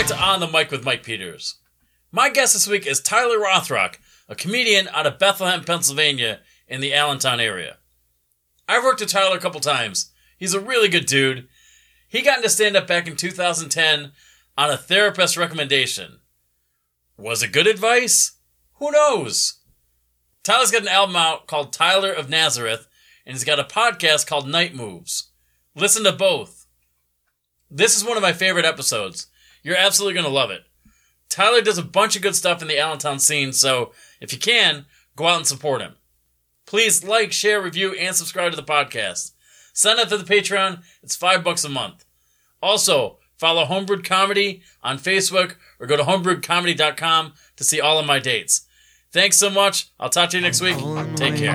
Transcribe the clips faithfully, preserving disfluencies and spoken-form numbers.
back to On the Mic with Mike Peters. My guest this week is Tyler Rothrock, a comedian out of Bethlehem, Pennsylvania, in the Allentown area. I've worked with Tyler a couple times. He's a really good dude. He got into stand-up back in two thousand ten on a therapist's recommendation. Was it good advice? Who knows? Tyler's got an album out called Tyler of Nazareth, and he's got a podcast called Night Moves. Listen to both. This is one of my favorite episodes. You're absolutely going to love it. Tyler does a bunch of good stuff in the Allentown scene, so if you can, go out and support him. Please like, share, review, and subscribe to the podcast. Sign up to the Patreon. It's five bucks a month. Also, follow Homebrewed Comedy on Facebook or go to homebrewed comedy dot com to see all of my dates. Thanks so much. I'll talk to you next week. Take care.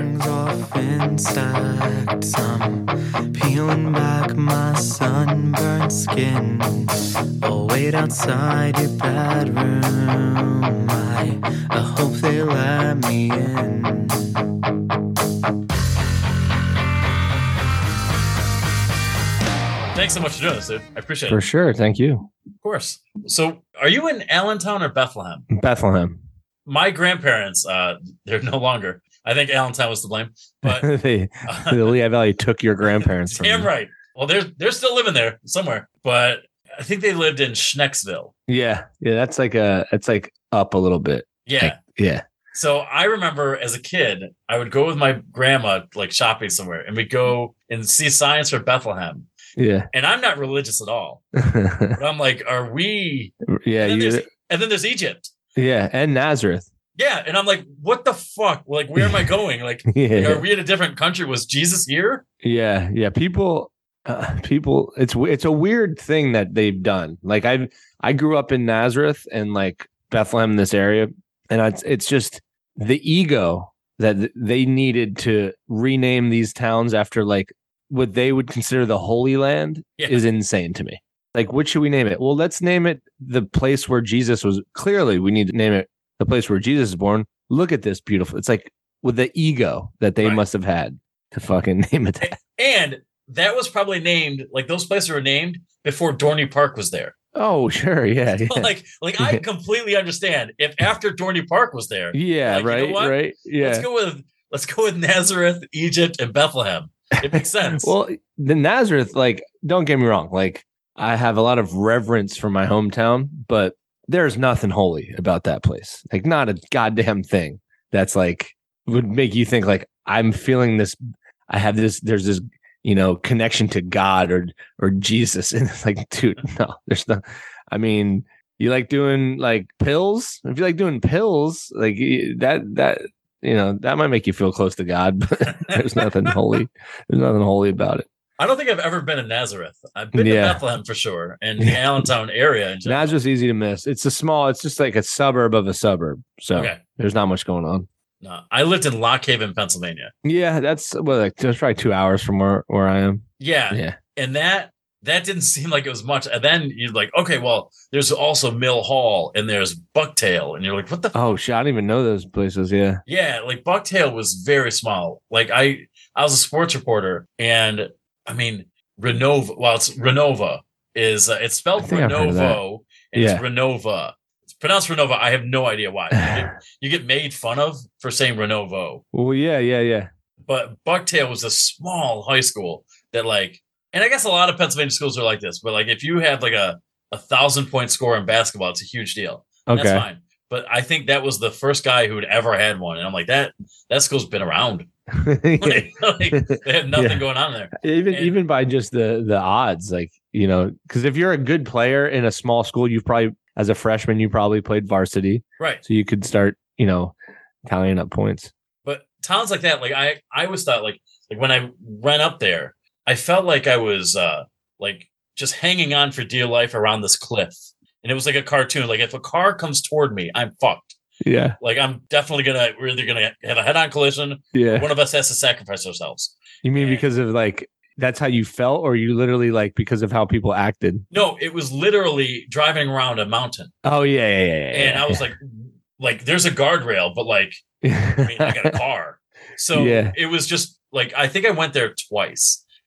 I'm peeling back my sunburned skin. I'll wait outside your bedroom. I, I hope they let me in. Thanks so much for doing this, dude. I appreciate it. For sure. Thank you. Of course. So, are you in Allentown or Bethlehem? Bethlehem. My grandparents, uh, they're no longer. I think Allentown was to blame. But they, uh, the Lehigh Valley took your grandparents from damn you. right. Well, they're they're still living there somewhere. But I think they lived in Schnecksville. Yeah. Yeah. That's like a, it's like up a little bit. Yeah. Like, yeah. So I remember as a kid, I would go with my grandma, like shopping somewhere, and we'd go and see signs for Bethlehem. Yeah. And I'm not religious at all. But I'm like, are we? Yeah. And then, You, there's, and then there's Egypt. yeah. And Nazareth. Yeah. And I'm like, what the fuck? Like, where am I going? Like, Yeah. like, are we in a different country? Was Jesus here? Yeah. Yeah. People, uh, people, it's, it's a weird thing that they've done. Like I, I grew up in Nazareth and like Bethlehem, this area. And it's, it's just the ego that they needed to rename these towns after like what they would consider the Holy Land Yeah. is insane to me. Like, what should we name it? Well, let's name it the place where Jesus was. Clearly, we need to name it the place where Jesus is born. Look at this beautiful. It's like with the ego that they Right. must have had to fucking name it that. And that was probably named, like those places were named before Dorney Park was there. Oh, sure. Yeah. Yeah. like, like I completely understand if after Dorney Park was there. yeah. like, you know right. what? Right. Yeah. Let's go with let's go with Nazareth, Egypt, and Bethlehem. It makes sense. Well, the Nazareth, like, don't get me wrong. Like, I have a lot of reverence for my hometown, but there's nothing holy about that place. Like, not a goddamn thing that's like would make you think like I'm feeling this. I have this. There's this, you know, connection to God or or Jesus, and it's like, dude, no, there's no. I mean, you like doing like pills? If you like doing pills, like that that. You know, that might make you feel close to God, but there's nothing holy. There's nothing holy about it. I don't think I've ever been in Nazareth. I've been Yeah. to Bethlehem for sure, and the Allentown area. In general. Nazareth's easy to miss. It's a small, it's just like a suburb of a suburb. So Okay. there's not much going on. No, I lived in Lock Haven, Pennsylvania. Yeah, that's well, like just probably two hours from where, where I am. Yeah, Yeah. and that that didn't seem like it was much. And then you're like, okay, well, there's also Mill Hall and there's Bucktail, and you're like, what the? Oh shit, I don't even know those places. Yeah. Yeah, like Bucktail was very small. Like I, I was a sports reporter, and I mean Renova. Well, it's Renova is uh, it's I spelled think I've heard of that. Renovo, and Yeah. it's Renova. It's pronounced Renova. I have no idea why. You get, you get made fun of for saying Renovo, Well, yeah, yeah, yeah. but Bucktail was a small high school that like, and I guess a lot of Pennsylvania schools are like this. But like, if you have like a a thousand point score in basketball, it's a huge deal. Okay. That's fine. But I think that was the first guy who had ever had one. And I'm like, that that school's been around. like, like, they have nothing Yeah. going on there. Even And- even by just the the odds, like, you know, because if you're a good player in a small school, you've probably as a freshman you probably played varsity, Right. so you could start, you know, tallying up points. But towns like that, like I, I always thought like like when I ran up there, I felt like I was uh like just hanging on for dear life around this cliff. And it was like a cartoon. Like if a car comes toward me, I'm fucked. Yeah, Like I'm definitely gonna we're either gonna have a head-on collision. yeah. One of us has to sacrifice ourselves. You mean Yeah. because of like that's how you felt, or you literally like because of how people acted? No, it was literally driving around a mountain. Oh yeah, yeah, yeah. yeah And I was like, like there's a guardrail, but like I mean, I got a car. So Yeah. it was just like, I think I went there twice.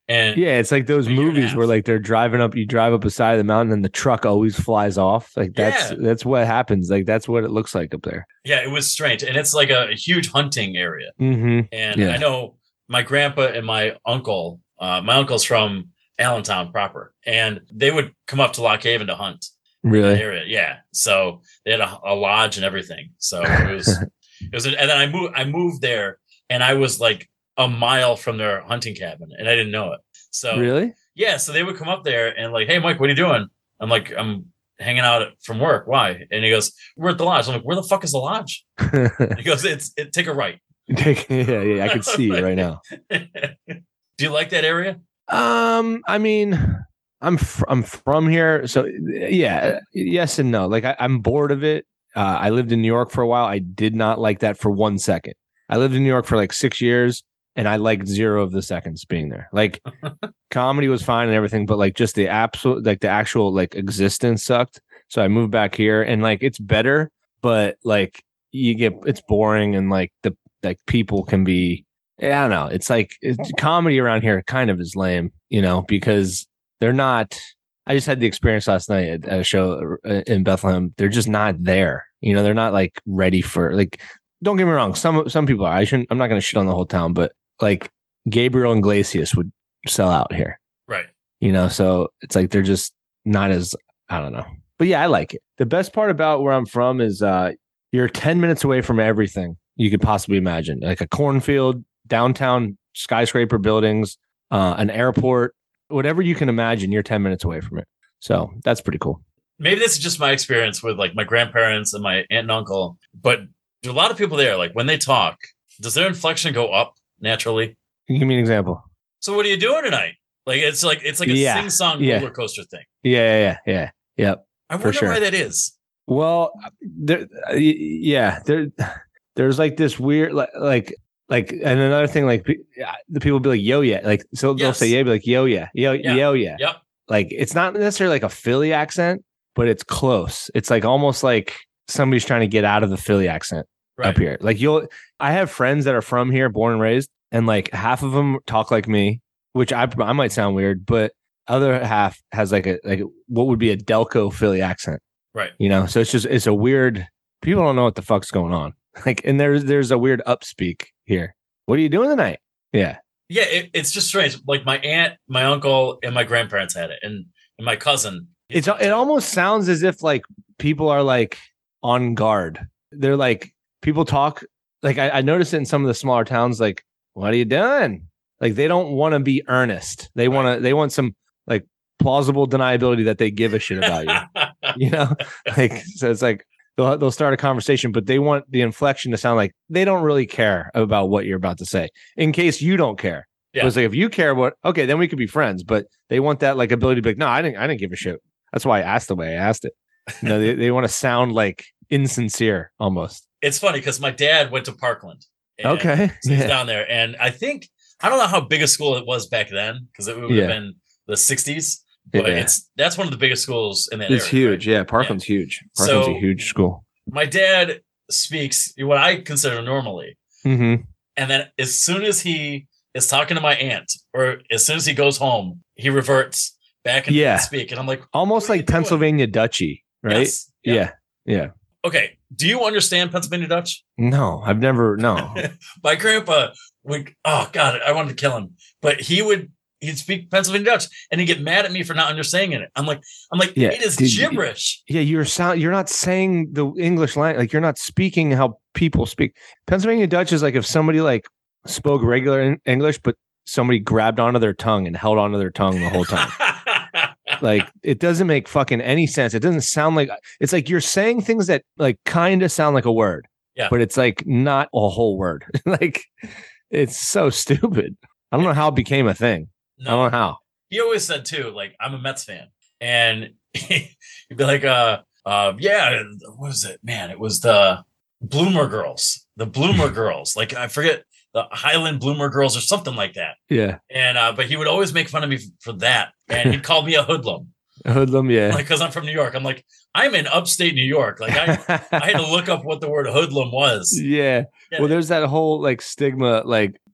And Yeah, it's like those a year and a movies half. where like they're driving up, you drive up a side of the mountain and the truck always flies off. Like that's Yeah. that's what happens. Like that's what it looks like up there. Yeah, it was strange. And it's like a, a huge hunting area. Mm-hmm. And Yeah. I know my grandpa and my uncle, uh, my uncle's from Allentown proper, and they would come up to Lock Haven to hunt. Really? Area. Yeah. So they had a, a lodge and everything. So it was, it was, and then I moved, I moved there and I was like a mile from their hunting cabin and I didn't know it. So Really? yeah. So they would come up there and like, hey, Mike, what are you doing? I'm like, I'm hanging out from work. Why? And he goes, we're at the lodge. I'm like, where the fuck is the lodge? He goes, it's, it, take a right. yeah, yeah, I can see you right now. Do you like that area? Um, I mean, I'm fr- I'm from here, so yeah, yes and no. Like I, I'm bored of it. Uh, I lived in New York for a while. I did not like that for one second. I lived in New York for like six years, and I liked zero of the seconds being there. Like comedy was fine and everything, but like just the absolute, like the actual like existence sucked. So I moved back here, and like it's better, but like you get it's boring, and like the like people can be. Yeah, I don't know. It's like it's, comedy around here kind of is lame, you know, because they're not. I just had the experience last night at, at a show in Bethlehem. They're just not there. You know, they're not like ready for like. Don't get me wrong. Some some people are. I shouldn't. I'm not going to shit on the whole town, but like Gabriel Iglesias would sell out here. Right. You know, so it's like they're just not as. I don't know. But yeah, I like it. The best part about where I'm from is uh, you're ten minutes away from everything you could possibly imagine, like a cornfield. Downtown skyscraper buildings, uh, an airport, whatever you can imagine, you're ten minutes away from it. So that's pretty cool. Maybe this is just my experience with like my grandparents and my aunt and uncle, but there are a lot of people there. Like when they talk, does their inflection go up naturally? Can you give me an example? So what are you doing tonight? Like it's like it's like a Yeah. sing-song Yeah. roller coaster thing. Yeah, yeah, yeah, yeah. Yep. I For wonder sure. why that is. Well, there, uh, y- yeah, there, there's like this weird, like, like, like, and another thing, like pe- the people be like, yo, yeah, like, so they'll Yes. say, yeah, be like, yo, yeah, yo, Yeah. yo, yeah. Yep. Like, it's not necessarily like a Philly accent, but it's close. It's like almost like somebody's trying to get out of the Philly accent Right. up here. Like, you'll, I have friends that are from here, born and raised, and like half of them talk like me, which I, I might sound weird, but other half has like a, like what would be a Delco Philly accent. Right. You know, so it's just it's a weird. People don't know what the fuck's going on. Like, and there's there's a weird upspeak here. What are you doing tonight? Yeah, Yeah, it, it's just strange. Like my aunt, my uncle, and my grandparents had it, and, and my cousin. it's it almost sounds as if like people are like on guard. They're like people talk like I, I noticed it in some of the smaller towns. Like, what are you doing? Like they don't want to be earnest. They want to. They want some like plausible deniability that they give a shit about you. You know, like so it's like. They'll, they'll start a conversation, but they want the inflection to sound like they don't really care about what you're about to say in case you don't care. Yeah. But it's like, if you care what, okay, then we could be friends, but they want that like ability to be like, no, I didn't, I didn't give a shit. That's why I asked the way I asked it. You know, they, they want to sound like insincere almost. It's funny because my dad went to Parkland. and Okay. So he's Yeah. down there. And I think, I don't know how big a school it was back then because it would Yeah. have been the sixties. But Yeah. it's that's one of the biggest schools in that It's area. huge. right? Yeah. Parkland's huge. Parkland's So- a huge school. My dad speaks what I consider normally. Mm-hmm. And then as soon as he is talking to my aunt or as soon as he goes home, he reverts back and Yeah. speak. And I'm like, Almost What are you like doing? Pennsylvania Dutchy, right? yes. Yep. Yeah. Yeah. Okay. Do you understand Pennsylvania Dutch? No, I've never, no. My grandpa would, oh God, I wanted to kill him. But he would, he'd speak Pennsylvania Dutch and he'd get mad at me for not understanding it. I'm like, I'm like, Yeah, it is did you- gibberish. Yeah, you're sound. You're not saying the English language. Like you're not speaking how people speak. Pennsylvania Dutch is like if somebody like spoke regular en- English, but somebody grabbed onto their tongue and held onto their tongue the whole time. Like it doesn't make fucking any sense. It doesn't sound like it's like you're saying things that like kind of sound like a word. Yeah. But it's like not a whole word. Like it's so stupid. I don't know how it became a thing. I no, don't know how. he always said too, like, I'm a Mets fan. And he'd be like, uh, uh, yeah, what was it? Man, it was the Bloomer Girls, the Bloomer Girls. Like, I forget the Highland Bloomer Girls or something like that. Yeah. And, uh, but he would always make fun of me f- for that. And he'd call me a hoodlum, Hoodlum, yeah. like, cause I'm from New York. I'm like, I'm in upstate New York. Like I, I had to look up what the word hoodlum was. Yeah. Yeah. Well, there's that whole like stigma, like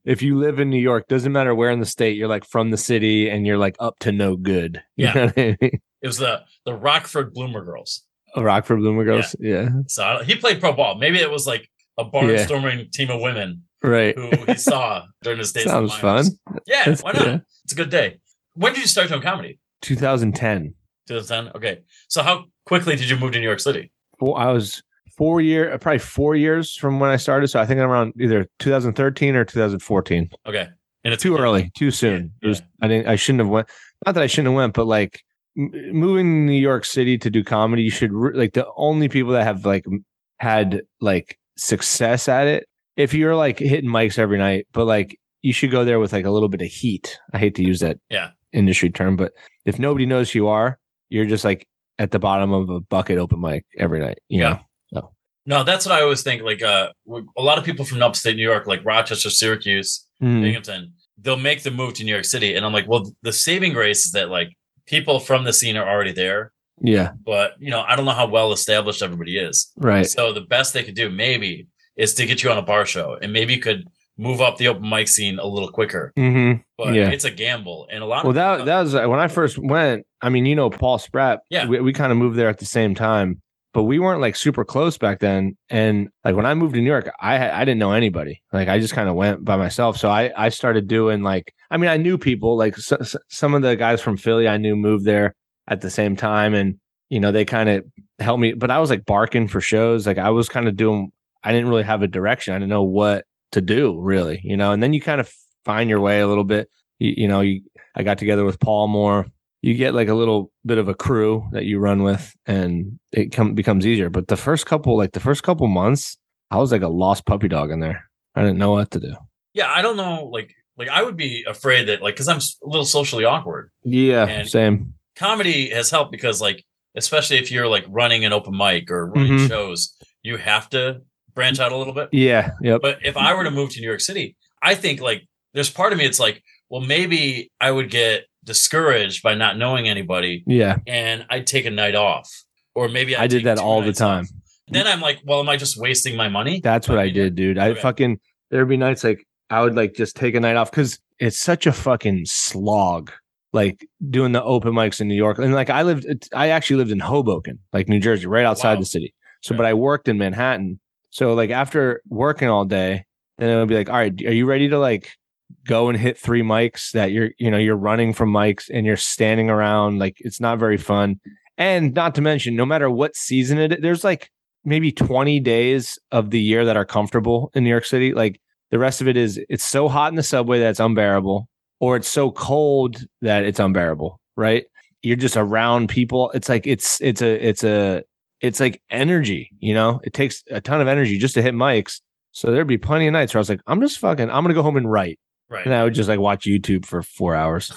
if you live in New York, doesn't matter where in the state, you're like from the city and you're like up to no good. You Yeah. know what I mean? It was the the Rockford Bloomer Girls. Oh, Rockford Bloomer Girls. Yeah. yeah. So I, he played pro ball. Maybe it was like a barnstorming yeah. team of women right. who he saw during his days. Sounds fun. Yeah, That's, why not? Yeah. It's a good day. When did you start doing comedy? twenty ten. twenty ten. Okay. So how quickly did you move to New York City? Well, I was four year, probably four years from when I started. So I think I'm around either two thousand thirteen or two thousand fourteen. Okay. And it's too early, too soon. Yeah, it was, yeah. I didn't, I shouldn't have went. Not that I shouldn't have went, but like m- moving to New York City to do comedy, you should re- like the only people that have like had like success at it. If you're like hitting mics every night, but like you should go there with like a little bit of heat. I hate to use that yeah. industry term, but if nobody knows who you are, you're just like at the bottom of a bucket open mic every night. You yeah. know? So. No, that's what I always think. Like uh, a lot of people from upstate New York, like Rochester, Syracuse, mm. Binghamton, they'll make the move to New York City. And I'm like, well, the saving grace is that like people from the scene are already there. Yeah. But, you know, I don't know how well established everybody is. Right. So the best they could do maybe is to get you on a bar show and maybe you could move up the open mic scene a little quicker. Mm-hmm. But yeah. it's a gamble. And a lot well, of that, that was when I first went. I mean, you know, Paul Spratt. Yeah. We, we kind of moved there at the same time. But we weren't like super close back then. And like when I moved to New York, I I didn't know anybody. Like I just kind of went by myself. So I, I started doing like, I mean, I knew people like so, so, some of the guys from Philly I knew moved there at the same time. And, you know, they kind of helped me. But I was like barking for shows. Like I was kind of doing, I didn't really have a direction. I didn't know what to do really, you know, and then you kind of find your way a little bit. You, you know, you, I got together with Paul more. You get like a little bit of a crew that you run with and it com- becomes easier. But the first couple, like the first couple months, I was like a lost puppy dog in there. I didn't know what to do. Yeah. I don't know. Like, like I would be afraid that like, cause I'm a little socially awkward. Yeah. And same. Comedy has helped because like, especially if you're like running an open mic or running mm-hmm. shows, you have to branch out a little bit. Yeah. Yep. But if I were to move to New York City, I think like there's part of me, it's like, well, maybe I would get discouraged by not knowing anybody. Yeah. And I'd take a night off. Or maybe I'd I did that all the time. Off. Then I'm like, well, am I just wasting my money? That's what I did, dude. I okay. fucking, there'd be nights like I would like just take a night off because it's such a fucking slog, like doing the open mics in New York. And like I lived, I actually lived in Hoboken, like New Jersey, right outside wow. the city. So, okay. but I worked in Manhattan. So like after working all day, then it would be like, all right, are you ready to like go and hit three mics that you're, you know, you're running from mics and you're standing around, like it's not very fun. And not to mention, no matter what season it is, there's like maybe twenty days of the year that are comfortable in New York City. Like the rest of it is, it's so hot in the subway that it's unbearable, or it's so cold that it's unbearable, right? You're just around people. It's like, it's, it's a, it's a, it's like energy, you know, it takes a ton of energy just to hit mics. So there'd be plenty of nights where I was like, I'm just fucking, I'm going to go home and write. Right. And I would just like watch YouTube for four hours.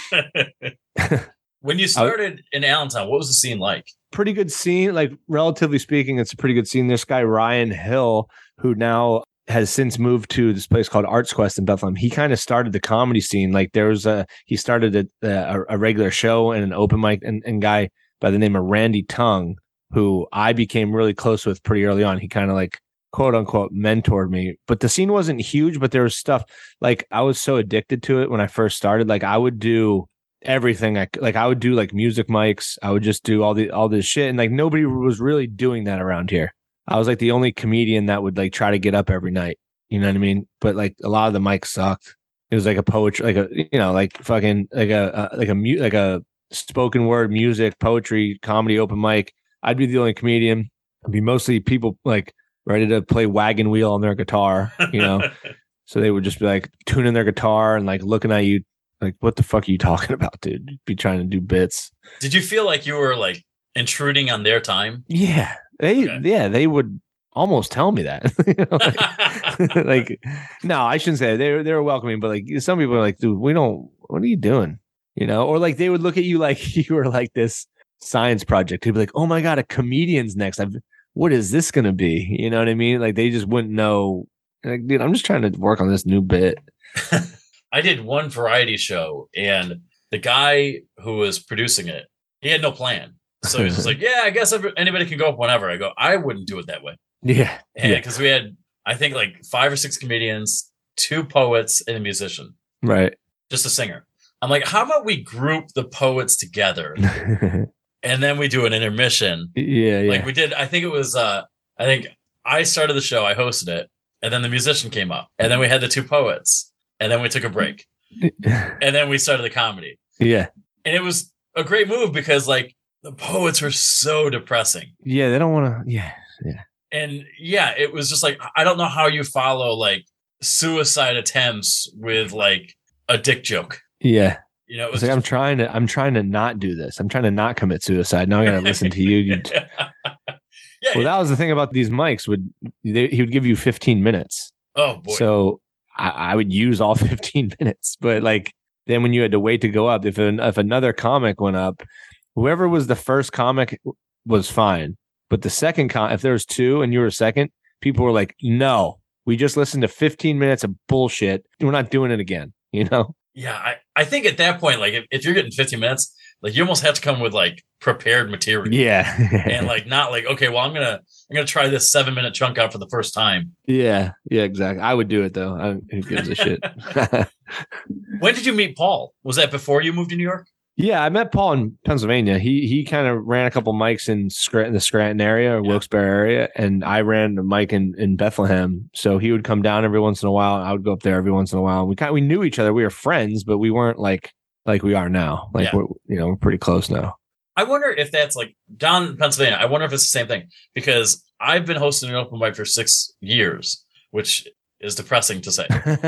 When you started in Allentown, what was the scene like? Pretty good scene. Like relatively speaking, it's a pretty good scene. This guy, Ryan Hill, who now has since moved to this place called Arts Quest in Bethlehem. He kind of started the comedy scene. Like there was a, he started a, a, a regular show and an open mic and, and guy by the name of Randy Tung, who I became really close with pretty early on. He kind of like, quote unquote, mentored me. But the scene wasn't huge, but there was stuff like I was so addicted to it when I first started. Like I would do everything. I like I would do like music mics. I would just do all the all this shit. And like nobody was really doing that around here. I was like the only comedian that would like try to get up every night. You know what I mean? But like a lot of the mics sucked. It was like a poetry, like a, you know, like fucking like a, a like a mute, like a spoken word music, poetry, comedy, open mic. I'd be the only comedian. It'd be mostly people like ready to play wagon wheel on their guitar, you know? So they would just be like tuning their guitar and like looking at you like, what the fuck are you talking about, dude? You'd be trying to do bits. Did you feel like you were like intruding on their time? Yeah. They, okay. yeah, they would almost tell me that. You know, like, like, no, I shouldn't say that. They were, they were welcoming, but like some people are like, dude, we don't, what are you doing? You know? Or like they would look at you like you were like this science project. They'd be like, oh my God, a comedian's next. I've, what is this going to be? You know what I mean? Like they just wouldn't know. Like, dude, I'm just trying to work on this new bit. I did one variety show and the guy who was producing it, he had no plan. So he's just like, yeah, I guess anybody can go up whenever. I go, I wouldn't do it that way. Yeah. And yeah. because we had, I think like five or six comedians, two poets and a musician, Right. just a singer. I'm like, how about we group the poets together and then we do an intermission? Yeah, yeah. Like we did, I think it was, uh, I think I started the show, I hosted it, and then the musician came up, and then we had the two poets, and then we took a break, and then we started the comedy. Yeah. And it was a great move because, like, the poets were so depressing. Yeah, they don't want to, yeah, yeah. And yeah, it was just like, I don't know how you follow, like, suicide attempts with, like, a dick joke. Yeah. You know, it was was like, just, I'm trying to, I'm trying to not do this. I'm trying to not commit suicide. Now I got to listen to you. you yeah, well, that was the thing about these mics. Would they, he would give you fifteen minutes. Oh boy. So I, I would use all fifteen minutes, but like then when you had to wait to go up, if an, if another comic went up, whoever was the first comic was fine, but the second com, if there was two and you were second, people were like, "No, we just listened to fifteen minutes of bullshit. We're not doing it again." You know. Yeah, I, I think at that point, like if, if you're getting fifteen minutes, like you almost have to come with like prepared material. Yeah. And like not like, okay, well I'm gonna I'm gonna try this seven minute chunk out for the first time. Yeah, yeah, exactly. I would do it though. I, who gives a shit? When did you meet Paul? Was that before you moved to New York? Yeah, I met Paul in Pennsylvania. He he kind of ran a couple mics in, Scr- in the Scranton area or Yeah. Wilkes-Barre area, and I ran a mic in, in Bethlehem. So he would come down every once in a while. And I would go up there every once in a while. We kind we knew each other. We were friends, but we weren't like like we are now. Like Yeah. we're you know we're pretty close now. I wonder if that's like down in Pennsylvania. I wonder if it's the same thing because I've been hosting an open mic for six years, which is depressing to say.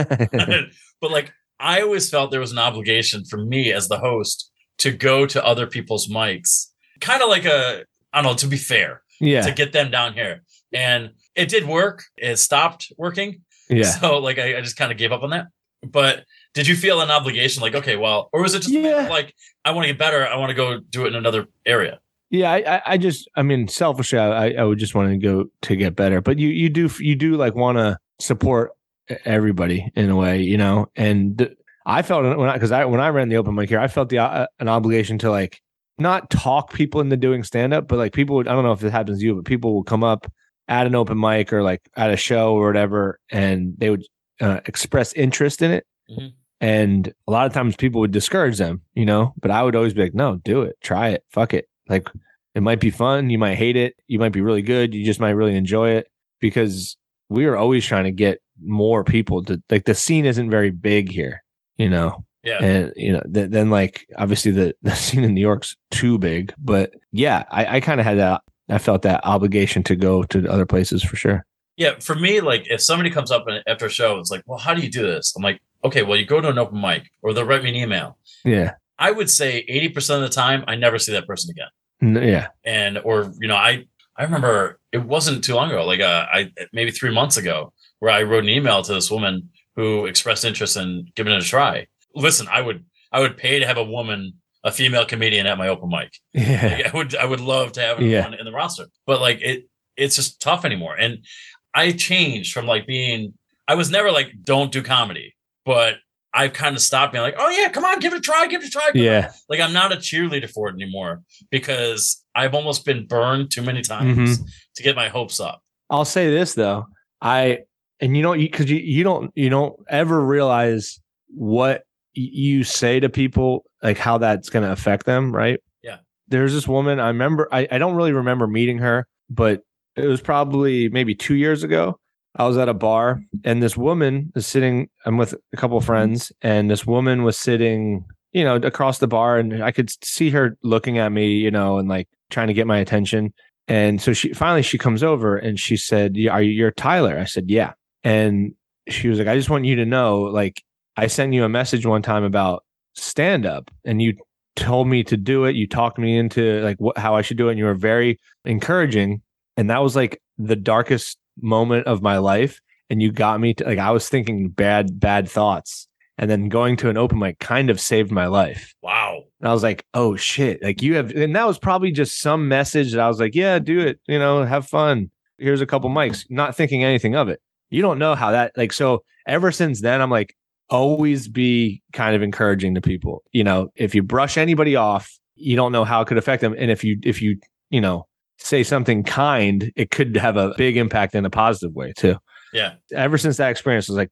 But like, I always felt there was an obligation for me as the host to go to other people's mics, kind of like a, I don't know, to be fair, Yeah, to get them down here. And it did work. It stopped working. yeah. So like, I, I just kind of gave up on that. But did you feel an obligation? Like, okay, well, or was it just Yeah. like, I want to get better. I want to go do it in another area. Yeah, I, I- I just, I mean, selfishly, I, I would just want to go to get better. But you, you do, you do like want to support everybody in a way, you know. And th- I felt when I, because I, when I ran the open mic here, I felt the uh, an obligation to like not talk people into doing stand up, but like people would, I don't know if it happens to you, but people will come up at an open mic or like at a show or whatever, and they would uh, express interest in it. Mhm. And a lot of times people would discourage them, you know. But I would always be like, no, do it, try it, fuck it. Like, it might be fun. You might hate it. You might be really good. You just might really enjoy it, because we are always trying to get more people to, like, the scene isn't very big here, you know? Yeah. And, you know, th- then like, obviously the, the scene in New York's too big, but yeah, I, I kind of had that. I felt that obligation to go to other places for sure. Yeah. For me, like if somebody comes up and after a show, it's like, well, how do you do this? I'm like, okay, well, you go to an open mic or they'll write me an email. Yeah. I would say eighty percent of the time, I never see that person again. N- yeah. And, or, you know, I, I remember it wasn't too long ago, like uh, I, maybe three months ago, where I wrote an email to this woman who expressed interest in giving it a try. Listen, I would, I would pay to have a woman, a female comedian at my open mic. Yeah. Like, I would, I would love to have her Yeah. on in the roster, but like it, it's just tough anymore. And I changed from like being, I was never like, don't do comedy, but I've kind of stopped being like, oh yeah, come on, give it a try, give it a try. Come Yeah. on. Like I'm not a cheerleader for it anymore because I've almost been burned too many times Mhm. to get my hopes up. I'll say this though. I, and you know, because you, you don't, you don't ever realize what y- you say to people, like how that's going to affect them. Right. Yeah. There's this woman. I remember, I, I don't really remember meeting her, but it was probably maybe two years ago. I was at a bar and this woman is sitting, I'm with a couple of friends, and this woman was sitting, you know, across the bar, and I could see her looking at me, you know, and like trying to get my attention. And so she finally she comes over and she said, "Yeah, are you you're Tyler?" I said, "Yeah." And she was like, "I just want you to know, like, I sent you a message one time about stand up, and you told me to do it. You talked me into like what how I should do it, and you were very encouraging. And that was like the darkest moment of my life. And you got me to, like, I was thinking bad bad thoughts, and then going to an open mic kind of saved my life." Wow. And I was like, oh shit, like you have, and that was probably just some message that I was like, yeah, do it, you know, have fun. Here's a couple mics, not thinking anything of it. You don't know how that, like, so ever since then, I'm like, always be kind of encouraging to people. You know, if you brush anybody off, you don't know how it could affect them. And if you, if you, you know, say something kind, it could have a big impact in a positive way too. Yeah. Ever since that experience, I was like, just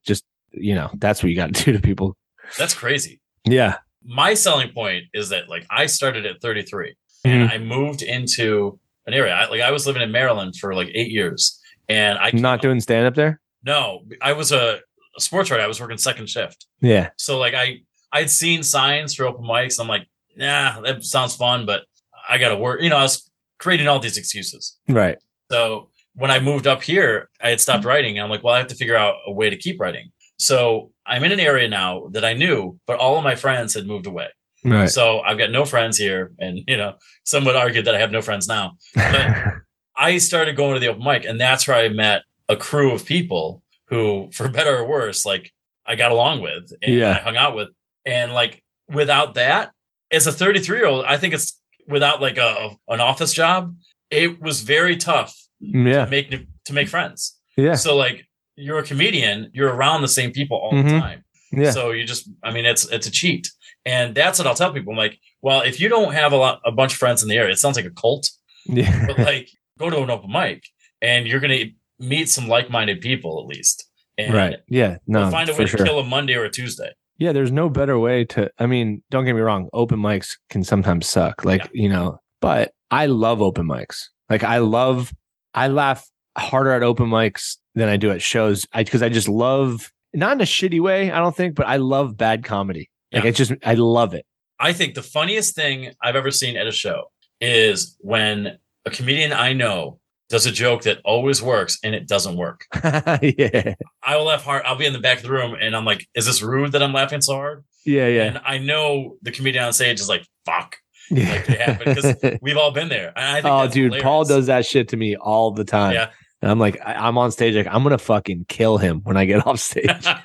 you know, that's what you got to do to people. That's crazy. Yeah. My selling point is that like I started at thirty-three and Mhm. I moved into an area. I, like I was living in Maryland for like eight years and I Not doing stand up there. no, I was a, a sports writer. I was working second shift. Yeah. So like I I'd seen signs for open mics. I'm like, nah, that sounds fun, but I got to work. You know, I was creating all these excuses. Right. So when I moved up here, I had stopped writing. And I'm like, well, I have to figure out a way to keep writing. So I'm in an area now that I knew, but all of my friends had moved away. Right. So I've got no friends here. And, you know, some would argue that I have no friends now. But I started going to the open mic, and that's where I met a crew of people who, for better or worse, like I got along with and Yeah. I hung out with. And like without that, as a thirty-three year old, I think it's without like a an office job, it was very tough Yeah. to make to make friends. Yeah. So like you're a comedian, you're around the same people all Mhm. the time. Yeah. So you just, I mean, it's it's a cheat, and that's what I'll tell people. I'm like, well, if you don't have a lot, a bunch of friends in the area, it sounds like a cult, Yeah. but like go to an open mic, and you're gonna meet some like-minded people at least, and Right. Yeah. No. you'll find a way for to sure. kill a Monday or a Tuesday. Yeah, there's no better way to, I mean, don't get me wrong, open mics can sometimes suck. Like, Yeah. you know, but I love open mics. Like I love, I laugh harder at open mics than I do at shows. I, cause I just love, not in a shitty way, I don't think, but I love bad comedy. Like Yeah. it's just, I love it. I think the funniest thing I've ever seen at a show is when a comedian I know does a joke that always works and it doesn't work. Yeah. I will laugh hard. I'll be in the back of the room and I'm like, is this rude that I'm laughing so hard? Yeah. Yeah. And I know the comedian on stage is like, fuck. Yeah. Like, it happened, 'cause we've all been there. And I think Oh, that's dude, hilarious. Paul does that shit to me all the time. Yeah. And I'm like, I, I'm on stage, like, I'm going to fucking kill him when I get off stage.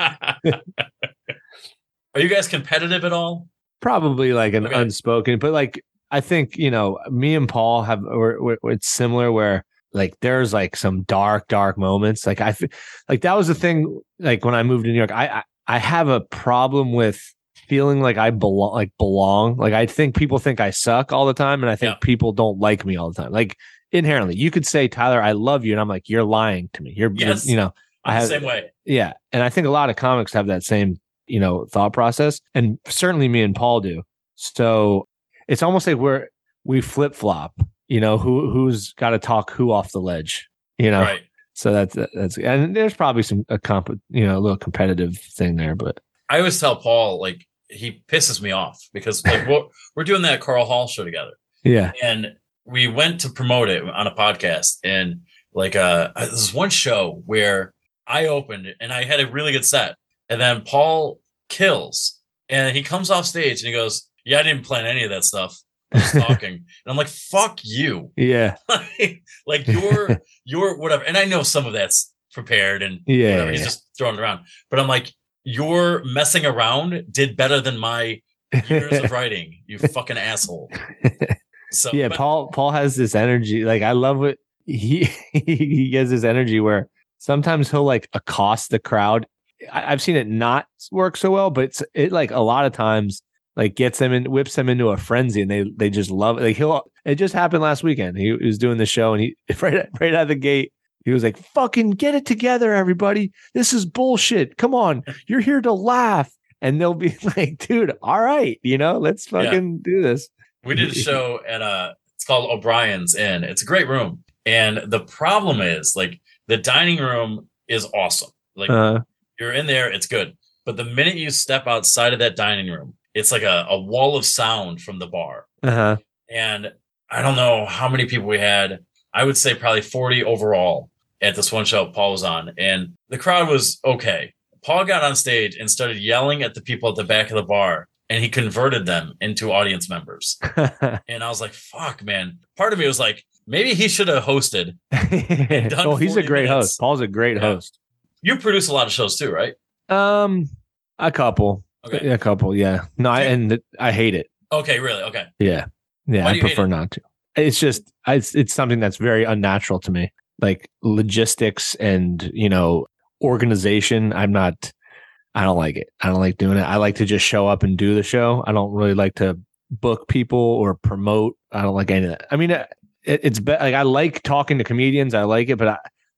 Are you guys competitive at all? Probably like an Okay. unspoken, but like I think, you know, me and Paul have, we're, we're, it's similar where like there's like some dark, dark moments. Like I feel like that was the thing. Like when I moved to New York, I, I, I have a problem with feeling like I belong, like belong. Like I think people think I suck all the time. And I think Yeah. people don't like me all the time. Like inherently you could say, Tyler, I love you. And I'm like, you're lying to me. You're, you're- Yes. you know, I'm I the have- same way. yeah. And I think a lot of comics have that same, you know, thought process. And certainly me and Paul do. So it's almost like we're, we flip flop, you know, who, who's got to talk who off the ledge, you know? Right. So that's, that's, and there's probably some, a comp, you know, a little competitive thing there, but I always tell Paul, like, he pisses me off because like we're, we're doing that Carl Hall show together. yeah. And we went to promote it on a podcast. And like, uh, this is one show where I opened and I had a really good set. And then Paul kills and he comes off stage and he goes, yeah, I didn't plan any of that stuff. I was talking. And I'm like, fuck you. Yeah. Like you're, you're whatever. And I know some of that's prepared and Yeah. whatever. He's yeah. just throwing it around. But I'm like, your messing around did better than my years of writing, you fucking asshole. So yeah. but- Paul, Paul has this energy. Like I love what he, he has this energy where sometimes he'll like accost the crowd. I, I've seen it not work so well, but it's, it like a lot of times like gets them in, whips them into a frenzy, and they they just love it. Like he'll. It just happened last weekend. He, he was doing the show, and he right right out of the gate, he was like, "Fucking get it together, everybody! This is bullshit. Come on, you're here to laugh." And they'll be like, "Dude, all right, you know, let's fucking do this." we did a show at a, it's called O'Brien's Inn. It's a great room. And the problem is like the dining room is awesome. Like Uh, you're in there, it's good. But the minute you step outside of that dining room, it's like a, a wall of sound from the bar. uh-huh. And I don't know how many people we had. I would say probably forty overall at this one show Paul was on. And the crowd was okay. Paul got on stage and started yelling at the people at the back of the bar. And he converted them into audience members. And I was like, fuck, man. Part of me was like, maybe he should have hosted. done oh, he's a forty great minutes. host. Paul's a great Yeah. host. You produce a lot of shows too, right? Um, a couple, Okay. a couple, yeah. No, I, and th- I hate it. Okay, really? Okay. Yeah, yeah. Why I do you hate prefer it? not to. It's just, I, it's it's something that's very unnatural to me, like logistics and you know organization. I'm not. I don't like it. I don't like doing it. I like to just show up and do the show. I don't really like to book people or promote. I don't like any of that. I mean, it, it's be- like I like talking to comedians. I like it, but I,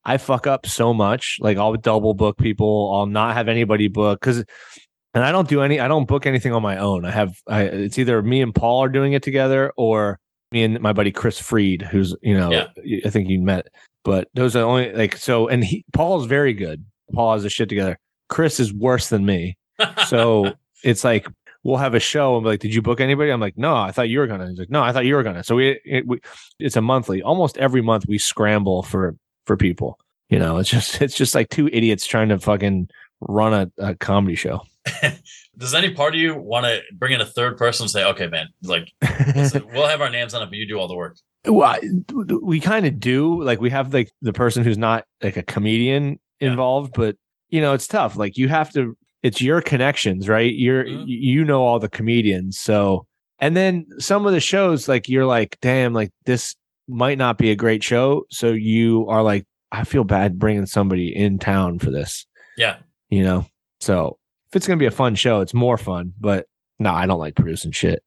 I fuck up so much. Like I'll double book people. I'll not have anybody book because, and I don't do any. I don't book anything on my own. I have. I, it's either me and Paul are doing it together, or me and my buddy Chris Freed, who's you know yeah. I think you met. But those are only like so. And he, Paul's very good. Paul has his shit together. Chris is worse than me. So it's like we'll have a show. I'm like, did you book anybody? I'm like, no, I thought you were gonna. He's like, no, I thought you were gonna. So we, it, we it's a monthly. Almost every month we scramble for. for people, you know, it's just it's just like two idiots trying to fucking run a, a comedy show. Does any part of you want to bring in a third person and say, okay, man, like listen, we'll have our names on it, but you do all the work? Well, we kind of do. Like we have like the person who's not like a comedian involved, yeah. but you know, it's tough. Like you have to. It's your connections, right? You're mm-hmm. you know all the comedians, so and then some of the shows, like you're like, damn, like this. Might not be a great show, so you are like, I feel bad bringing somebody in town for this. Yeah, you know. So if it's gonna be a fun show, it's more fun. But no, I don't like producing shit.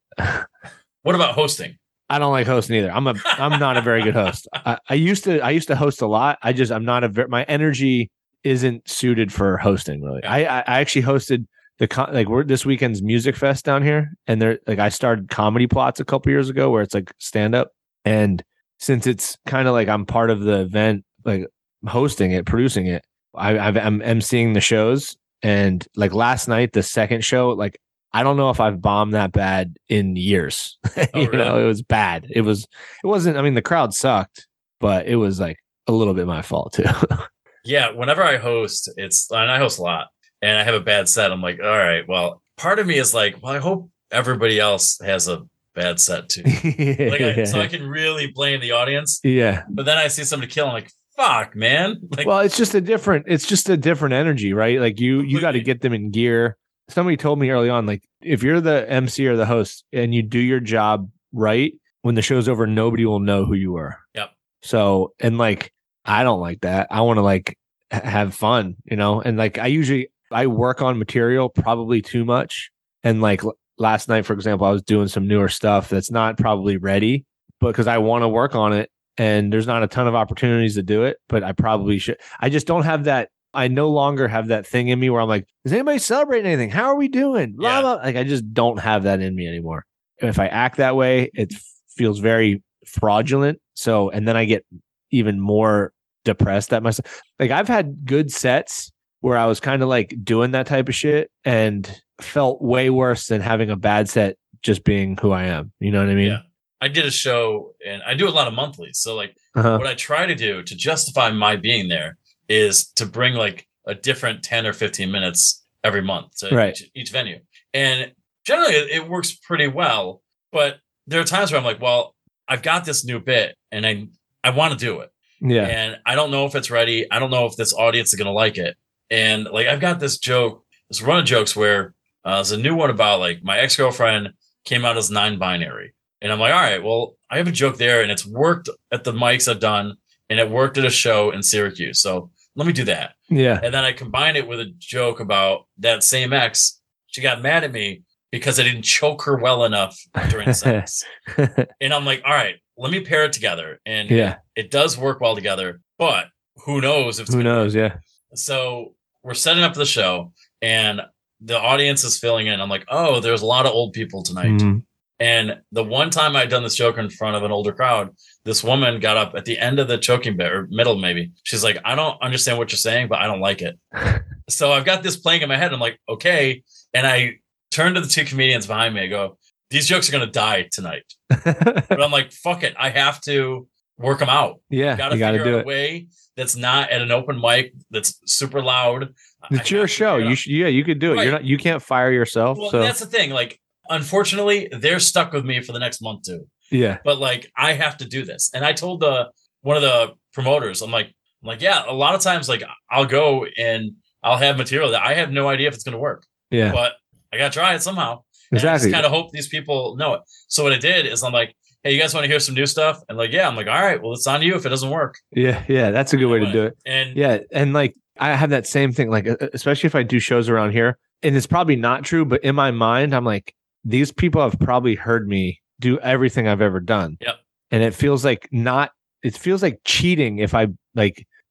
What about hosting? I don't like hosting either. I'm a I'm not a very good host. I, I used to I used to host a lot. I just I'm not a very, my energy isn't suited for hosting really. Yeah. I I actually hosted the con- like we're this weekend's Music Fest down here, and there like I started Comedy Plots a couple years ago where it's like stand up and. Since it's kind of like I'm part of the event, like hosting it, producing it, I, I've, I'm emceeing the shows. And like last night, the second show, like I don't know if I've bombed that bad in years. Oh, you really? know, it was bad. It was, it wasn't. I mean, the crowd sucked, but it was like a little bit my fault too. Yeah, whenever I host, it's and I host a lot, and I have a bad set. I'm like, all right, well, part of me is like, well, I hope everybody else has a bad set too, like I, so I can really blame the audience. Yeah, but then I see somebody kill, I'm like, fuck, man. Like, well, it's just a different, it's just a different energy, right? Like you, you got to get them in gear. Somebody told me early on, like if you're the M C or the host and you do your job right, when the show's over, nobody will know who you were. Yep. So and like I don't like that. I want to like have fun, you know. And like I usually I work on material probably too much, and like. Last night, for example, I was doing some newer stuff that's not probably ready, but because I want to work on it and there's not a ton of opportunities to do it, but I probably should. I just don't have that. I no longer have that thing in me where I'm like, is anybody celebrating anything? How are we doing? Blah, yeah. blah. Like, I just don't have that in me anymore. And if I act that way, it feels very fraudulent. So, and then I get even more depressed at myself. Like I've had good sets where I was kind of like doing that type of shit and felt way worse than having a bad set just being who I am. You know what I mean? Yeah. I did a show and I do a lot of monthlies. So like uh-huh. what I try to do to justify my being there is to bring like a different ten or fifteen minutes every month to right. each, each venue. And generally it, it works pretty well, but there are times where I'm like, well, I've got this new bit and I, I want to do it. Yeah. And I don't know if it's ready. I don't know if this audience is going to like it. And like, I've got this joke, this run of jokes where uh, there's a new one about like my ex-girlfriend came out as non-binary. And I'm like, all right, well, I have a joke there and it's worked at the mics I've done and it worked at a show in Syracuse. So let me do that. Yeah. And then I combined it with a joke about that same ex. She got mad at me because I didn't choke her well enough during sex. And I'm like, all right, let me pair it together. And yeah, it, it does work well together, but who knows if it's who knows? Work. Yeah. So we're setting up the show and the audience is filling in. I'm like, oh, there's a lot of old people tonight. Mm-hmm. And the one time I'd done this joke in front of an older crowd, this woman got up at the end of the choking bit, or middle maybe. She's like, I don't understand what you're saying, but I don't like it. So I've got this playing in my head. I'm like, okay. And I turn to the two comedians behind me. I go, these jokes are going to die tonight. But I'm like, fuck it. I have to work them out. Yeah, gotta you got to figure do out it. A way that's not at an open mic, that's super loud. It's your show. You should, yeah, you could do it. Right. You're not. You can't fire yourself. Well, so that's the thing. Like, unfortunately, they're stuck with me for the next month too. Yeah. But like, I have to do this. And I told the one of the promoters, I'm like, I'm like, yeah, a lot of times, like, I'll go and I'll have material that I have no idea if it's going to work. Yeah. But I got to try it somehow. And exactly. I just kind of hope these people know it. So what I did is I'm like, hey, you guys want to hear some new stuff? And like, yeah, I'm like, all right, well, it's on you if it doesn't work. Yeah. Yeah. That's a good way to do it. And yeah. And like, I have that same thing, like, especially if I do shows around here, and it's probably not true, but in my mind, I'm like, these people have probably heard me do everything I've ever done. Yep. And it feels like not, it feels like cheating if I like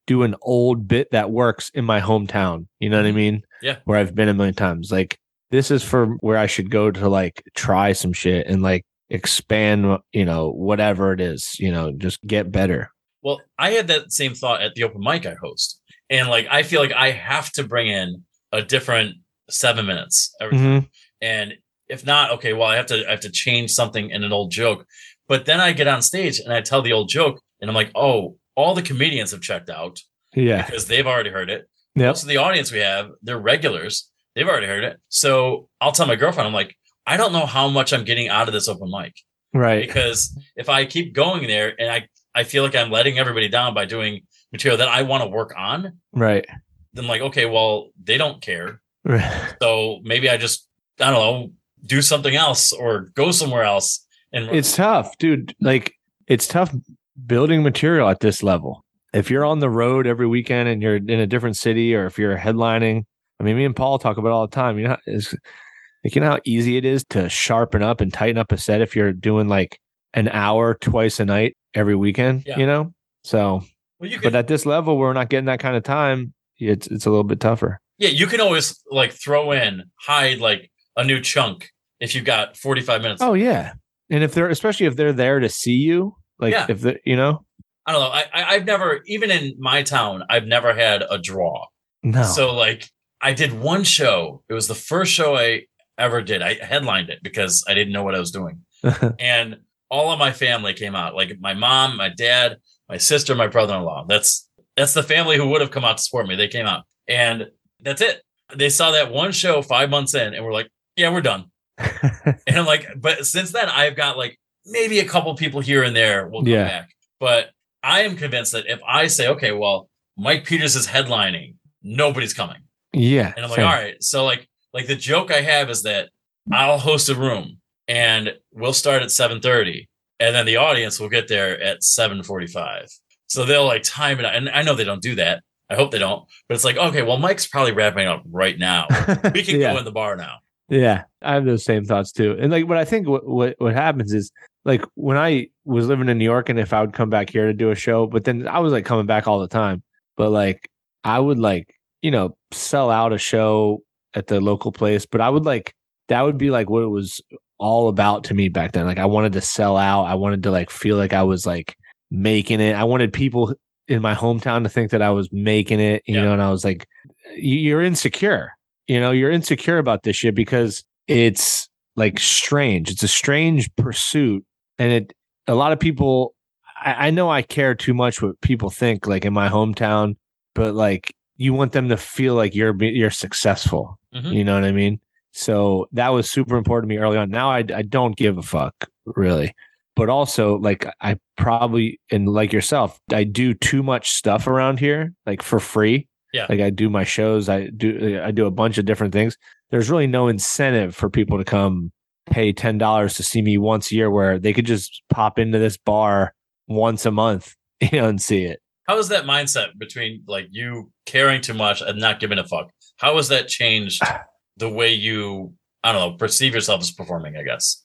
do an old bit that works in my hometown. You know what I mean? Yeah. Where I've been a million times. Like, this is for where I should go to like try some shit and like expand, you know, whatever it is, you know, just get better. Well, I had that same thought at the open mic I host. And like, I feel like I have to bring in a different seven minutes every time. Mm-hmm. And if not, okay, well, I have to, I have to change something in an old joke. But then I get on stage and I tell the old joke and I'm like, oh, all the comedians have checked out. Yeah. Because they've already heard it. Yep. Most of the audience we have, they're regulars. They've already heard it. So I'll tell my girlfriend, I'm like, I don't know how much I'm getting out of this open mic. Right. Because if I keep going there and I, I feel like I'm letting everybody down by doing material that I want to work on. Right. Then like, okay, well, they don't care. Right. So maybe I just, I don't know, do something else or go somewhere else. And it's tough, dude. Like, it's tough building material at this level. If you're on the road every weekend and you're in a different city, or if you're headlining, I mean, me and Paul talk about it all the time. You know, it's, like, you know how easy it is to sharpen up and tighten up a set if you're doing like an hour twice a night every weekend, yeah. you know? So, well, you can, but at this level, we're not getting that kind of time. It's it's a little bit tougher. Yeah, you can always like throw in, hide like a new chunk if you've got forty-five minutes. Oh, yeah. And if they're, especially if they're there to see you, like yeah. if the, you know, I don't know. I, I I've never, even in my town, I've never had a draw. No. So like I did one show. It was the first show I ever did. I headlined it because I didn't know what I was doing. And all of my family came out, like my mom, my dad, my sister, my brother-in-law. That's, that's the family who would have come out to support me. They came out and that's it. They saw that one show five months in and were like, yeah, we're done. And I'm like, but since then I've got like maybe a couple people here and there will come yeah. back. But I am convinced that if I say, okay, well, Mike Peters is headlining, nobody's coming. Yeah. And I'm like, all right. So like, like the joke I have is that I'll host a room and we'll start at seven thirty and then the audience will get there at seven forty-five. So they'll like time it out. And I know they don't do that. I hope they don't. But it's like, okay, well, Mike's probably wrapping up right now. We can yeah. go in the bar now. Yeah, I have those same thoughts too. And like, what I think what, what what happens is like when I was living in New York, and if I would come back here to do a show, but then I was like coming back all the time. But like I would like, you know, sell out a show at the local place. But I would like that would be like what it was all about to me back then. Like I wanted to sell out. I wanted to like feel like I was like making it. I wanted people in my hometown to think that I was making it, you yeah. know, and I was like, you're insecure. You know, you're insecure about this shit because it's like strange. It's a strange pursuit. And it, a lot of people, I, I know I care too much what people think, like in my hometown, but like you want them to feel like you're, you're successful. Mm-hmm. You know what I mean? So that was super important to me early on. Now I, I don't give a fuck really, but also like I probably, and like yourself, I do too much stuff around here, like for free. Yeah. Like I do my shows, I do I do a bunch of different things. There's really no incentive for people to come pay ten dollars to see me once a year, where they could just pop into this bar once a month, you know, and see it. How is that mindset between like you caring too much and not giving a fuck? How has that changed the way you, I don't know, perceive yourself as performing, I guess?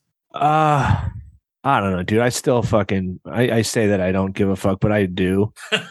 Uh I don't know, dude. I still fucking I, I say that I don't give a fuck, but I do.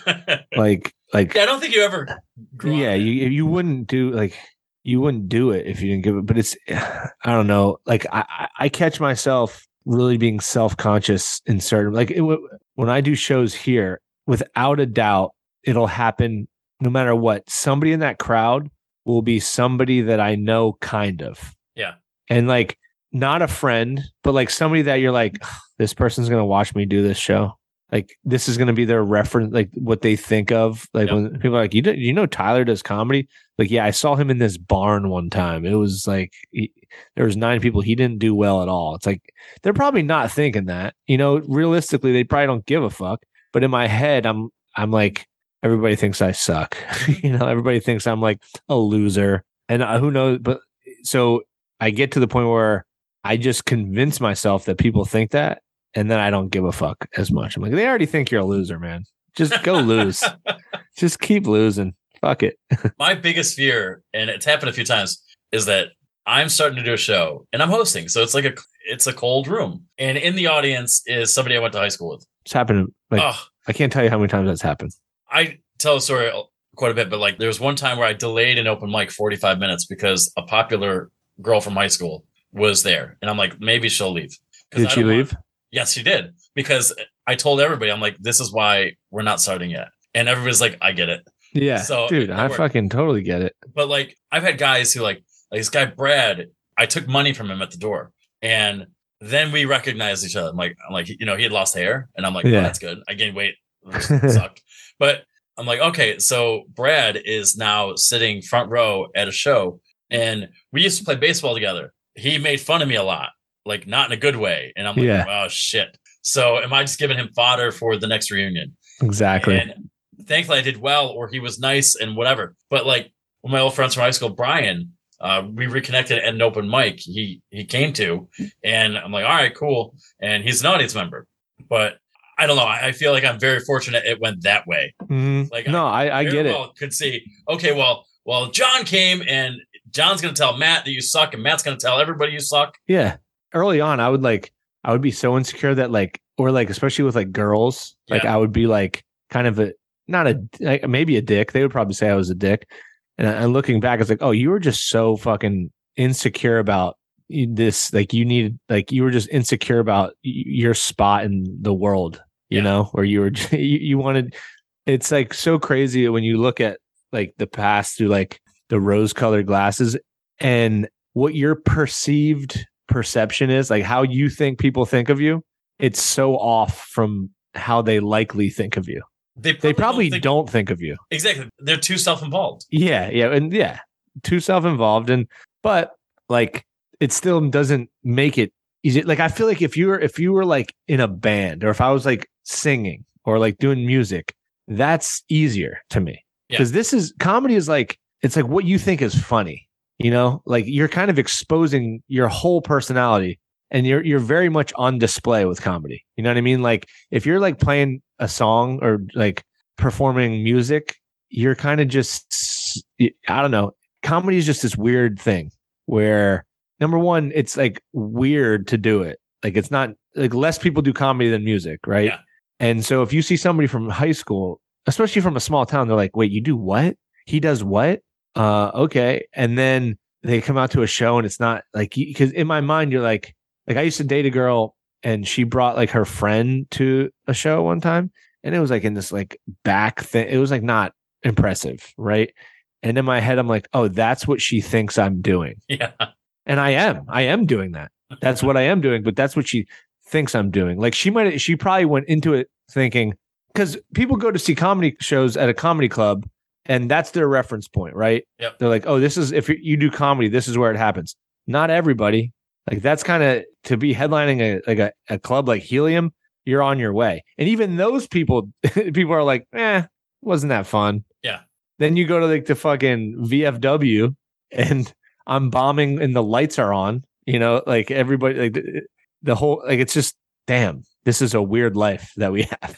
like Like, yeah, I don't think you ever. Grew yeah, you you wouldn't do like you wouldn't do it if you didn't give it. But it's I don't know. Like I I catch myself really being self conscious in certain like it, when I do shows here. Without a doubt, it'll happen no matter what. Somebody in that crowd will be somebody that I know, kind of. Yeah, and like not a friend, but like somebody that you're like, this person's gonna watch me do this show. Like this is going to be their reference, like what they think of. Like yep. when people are like, you, do, you know, Tyler does comedy. Like, yeah, I saw him in this barn one time. It was like, he, there was nine people. He didn't do well at all. It's like, they're probably not thinking that, you know, realistically, they probably don't give a fuck. But in my head, I'm, I'm like, everybody thinks I suck. You know, everybody thinks I'm like a loser and uh, who knows, but so I get to the point where I just convince myself that people think that. And then I don't give a fuck as much. I'm like, they already think you're a loser, man. Just go lose. Just keep losing. Fuck it. My biggest fear, and it's happened a few times, is that I'm starting to do a show and I'm hosting. So it's like a it's a cold room. And in the audience is somebody I went to high school with. It's happened. Like, oh, I can't tell you how many times that's happened. I tell the story quite a bit, but like there was one time where I delayed an open mic forty-five minutes because a popular girl from high school was there. And I'm like, maybe she'll leave. Did she leave? Want... Yes, she did. Because I told everybody, I'm like, this is why we're not starting yet. And everybody's like, I get it. Yeah. So, dude, I worked. fucking totally get it. But like, I've had guys who like, like this guy, Brad, I took money from him at the door. And then we recognized each other. I'm like, I'm like, you know, he had lost hair. And I'm like, yeah. Oh, that's good. I gained weight. It sucked. But I'm like, okay, so Brad is now sitting front row at a show. And we used to play baseball together. He made fun of me a lot, like not in a good way. And I'm like, yeah. Oh, shit. So am I just giving him fodder for the next reunion? Exactly. And thankfully I did well, or he was nice and whatever. But like when my old friends from high school, Brian, uh, we reconnected at an open mic he he came to. And I'm like, all right, cool. And he's an audience member. But I don't know. I, I feel like I'm very fortunate it went that way. Mm-hmm. Like No, I, I, I get well it. Could see, okay, well, well, John came and John's going to tell Matt that you suck and Matt's going to tell everybody you suck. Yeah. Early on, I would like, I would be so insecure that like, or like, especially with like girls, like yeah. I would be like kind of a, not a, like maybe a dick. They would probably say I was a dick. And, and looking back, it's like, oh, you were just so fucking insecure about this. Like you needed, like you were just insecure about your spot in the world, you yeah. know, or you were, you, you wanted, it's like so crazy when you look at like the past through like the rose colored glasses and what your perceived perception is, like how you think people think of you. It's so off from how they likely think of you. They probably, they probably don't, think, don't think of you. Exactly. They're too self-involved. Yeah. Yeah. And yeah, too self-involved. And, but like, it still doesn't make it easy. Like, I feel like if you were, if you were like in a band or if I was like singing or like doing music, that's easier to me. Because yeah. this is comedy is like, it's like what you think is funny, you know, like you're kind of exposing your whole personality. And you're you're very much on display with comedy. You know what I mean? Like if you're like playing a song or like performing music, you're kind of just, I don't know. Comedy is just this weird thing where number one, it's like weird to do it. Like it's not like less people do comedy than music, right? Yeah. And so if you see somebody from high school, especially from a small town, they're like, wait, you do what? He does what? Uh, okay. And then they come out to a show and it's not like, because in my mind, you're like, Like I used to date a girl and she brought like her friend to a show one time and it was like in this like back thing. It was like not impressive. Right. And in my head, I'm like, oh, that's what she thinks I'm doing. Yeah. And I am, I am doing that. That's what I am doing, but that's what she thinks I'm doing. Like she might, she probably went into it thinking, because people go to see comedy shows at a comedy club and that's their reference point. Right. Yep. They're like, oh, this is, if you do comedy, this is where it happens. Not everybody. Like that's kind of to be headlining a like a, a club like Helium, you're on your way. And even those people, people are like, eh, wasn't that fun? Yeah. Then you go to like the fucking V F W and I'm bombing and the lights are on, you know, like everybody, like the, the whole, like it's just, damn, this is a weird life that we have.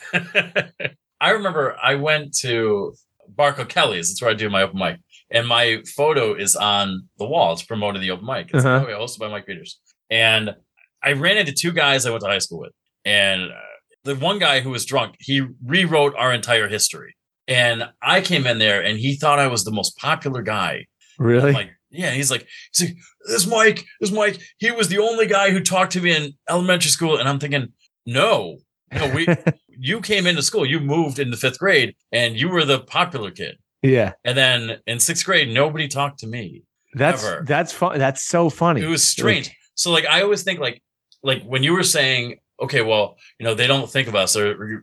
I remember I went to Barco Kelly's. That's where I do my open mic. And my photo is on the wall. It's promoting the open mic. It's uh-huh. hosted by Mike Peters. And I ran into two guys I went to high school with. And uh, the one guy who was drunk, he rewrote our entire history. And I came in there and he thought I was the most popular guy. Really? I'm like, yeah. He's like, he's like, this Mike, this Mike, he was the only guy who talked to me in elementary school. And I'm thinking, no, no, we, you came into school, you moved into fifth grade and you were the popular kid. Yeah. And then in sixth grade, nobody talked to me. That's ever. that's fun. That's so funny. It was strange. Like, so like, I always think like, like when you were saying, okay, well, you know, they don't think of us or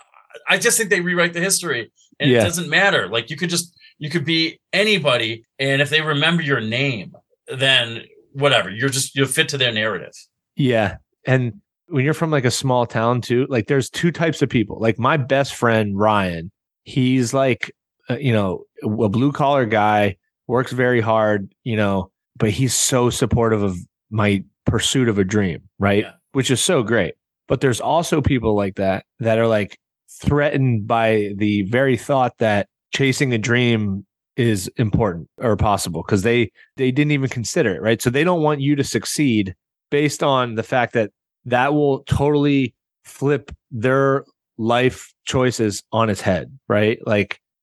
I just think they rewrite the history and yeah. it doesn't matter. Like you could just, you could be anybody. And if they remember your name, then whatever, you're just, you'll fit to their narrative. Yeah. And when you're from like a small town too, like there's two types of people. Like my best friend, Ryan, he's like, Uh, you know, a blue collar guy, works very hard, you know, but he's so supportive of my pursuit of a dream, right? Yeah. Which is so great. But there's also people like that that are like threatened by the very thought that chasing a dream is important or possible because they they didn't even consider it, right? So they don't want you to succeed based on the fact that that will totally flip their life choices on its head, right? Like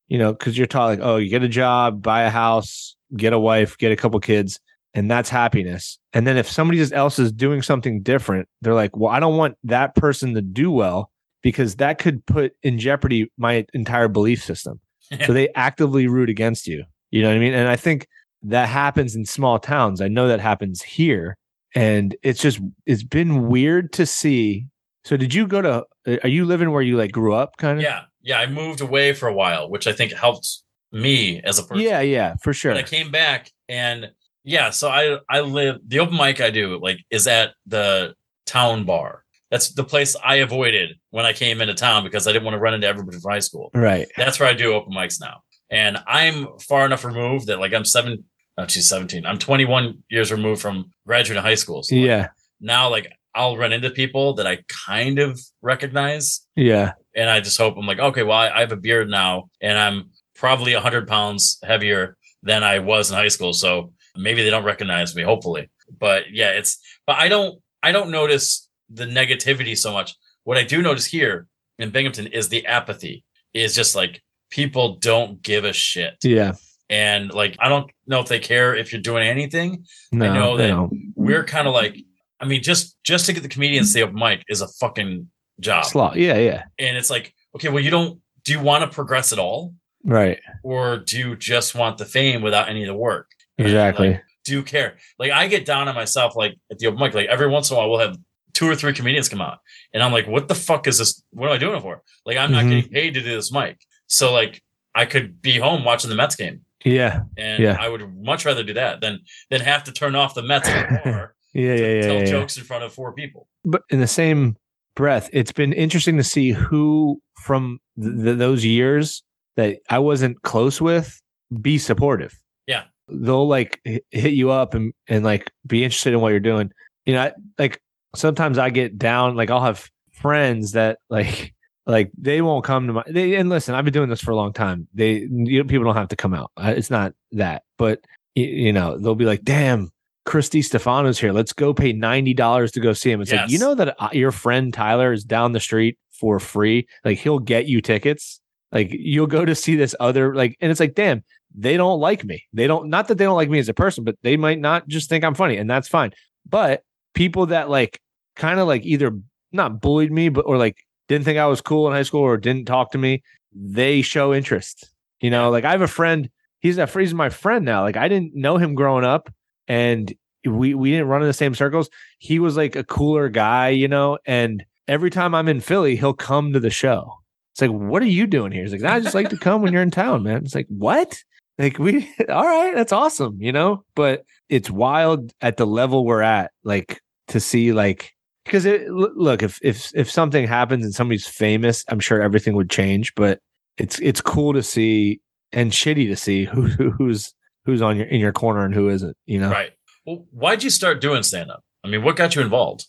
you know, because you're taught like, oh, you get a job, buy a house, get a wife, get a couple kids, and that's happiness. And then if somebody else is doing something different, they're like, well, I don't want that person to do well because that could put in jeopardy my entire belief system. So they actively root against you. You know what I mean? And I think that happens in small towns. I know that happens here. And it's just, it's been weird to see. So did you go to, are you living where you like grew up kind of? Yeah. Yeah. I moved away for a while, which I think helped me as a person. Yeah. Yeah, for sure. But I came back and yeah. So I, I live, the open mic I do like is at the town bar. That's the place I avoided when I came into town because I didn't want to run into everybody from high school. Right. That's where I do open mics now. And I'm far enough removed that like I'm seven, oh, she's seventeen. I'm twenty-one years removed from graduating high school. So like, yeah. Now, like I'll run into people that I kind of recognize. Yeah. And I just hope I'm like, okay, well, I, I have a beard now and I'm probably a hundred pounds heavier than I was in high school. So maybe they don't recognize me, hopefully. But yeah, it's, but I don't, I don't notice the negativity so much. What I do notice here in Binghamton is the apathy. Is just like people don't give a shit. Yeah. And like I don't know if they care if you're doing anything. No, I know that no. we're kind of like, I mean, just just to get the comedians to stay open mic is a fucking job. Slot. Yeah, yeah. And it's like, okay, well, you don't do you want to progress at all? Right. Or do you just want the fame without any of the work? Exactly. Like, do you care? Like I get down on myself like at the open mic, like every once in a while we'll have two or three comedians come out. And I'm like, what the fuck is this? What am I doing it for? Like, I'm not mm-hmm. getting paid to do this mic. So like, I could be home watching the Mets game. Yeah. And yeah. I would much rather do that than, than have to turn off the Mets bar yeah, to yeah, yeah, tell yeah, jokes yeah. in front of four people. But in the same breath, it's been interesting to see who from th- th- those years that I wasn't close with be supportive. Yeah. They'll like hit you up and, and like be interested in what you're doing. You know, I, like, sometimes I get down, like I'll have friends that like, like they won't come to my, they, and listen, I've been doing this for a long time. They, you, people don't have to come out. It's not that, but you, you know, they'll be like, damn, Chris Stefano's here. Let's go pay ninety dollars to go see him. It's yes. like, you know that your friend Tyler is down the street for free. Like he'll get you tickets. Like you'll go to see this other, like, and it's like, damn, they don't like me. They don't, not that they don't like me as a person, but they might not just think I'm funny, and that's fine. But people that like, kind of like either not bullied me, but or like didn't think I was cool in high school or didn't talk to me, they show interest. You know, like I have a friend, he's a he's my friend now. Like I didn't know him growing up and we we didn't run in the same circles. He was like a cooler guy, you know, and every time I'm in Philly, he'll come to the show. It's like, what are you doing here? He's like, I just like to come when you're in town, man. It's like, what? Like we all right, that's awesome, you know? But it's wild at the level we're at, like to see like because it, look, if if if something happens and somebody's famous, I'm sure everything would change. But it's it's cool to see and shitty to see who who's who's on your in your corner and who isn't. You know, right? Well, why'd you start doing stand up? I mean, what got you involved?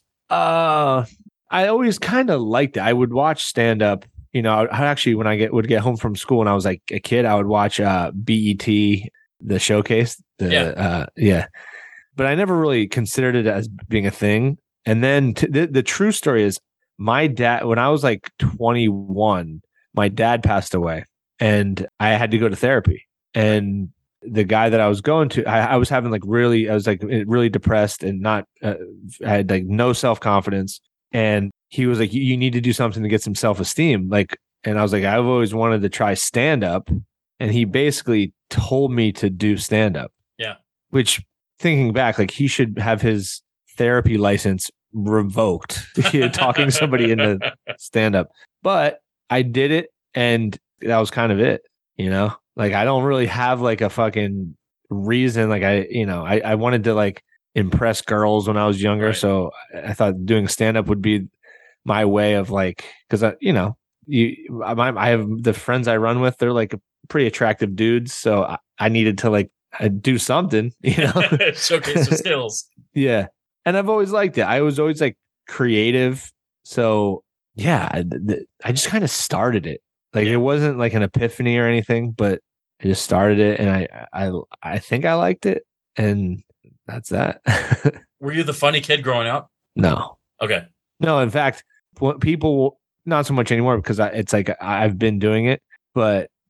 Uh, I always kind of liked it. I would watch stand up. You know, I actually when I get would get home from school when I was like a kid, I would watch uh, B E T, the showcase. The, yeah, uh, yeah. But I never really considered it as being a thing. And then t- the, the true story is my dad, when I was like twenty-one, my dad passed away and I had to go to therapy. And the guy that I was going to, I, I was having like really, I was like really depressed and not, uh, I had like no self-confidence. And he was like, you, you need to do something to get some self-esteem. Like, and I was like, I've always wanted to try stand up. And he basically told me to do stand up. Yeah. Which thinking back, like he should have his therapy license revoked. Talking somebody into stand up. But I did it and that was kind of it, you know? Like I don't really have like a fucking reason. Like I, you know, I, I wanted to like impress girls when I was younger. Right. So I thought doing stand up would be my way of like, cause I, you know, you, I, I have the friends I run with, they're like pretty attractive dudes. So I, I needed to like do something, you know, showcase your skills. Yeah. And I've always liked it. I was always like creative. So yeah, I, I just kind of started it. Like yeah. It wasn't like an epiphany or anything, but I just started it and I, I, I think I liked it and that's that. Were you the funny kid growing up? No. Okay. No, in fact, people, not so much anymore because I, it's like I've been doing it, but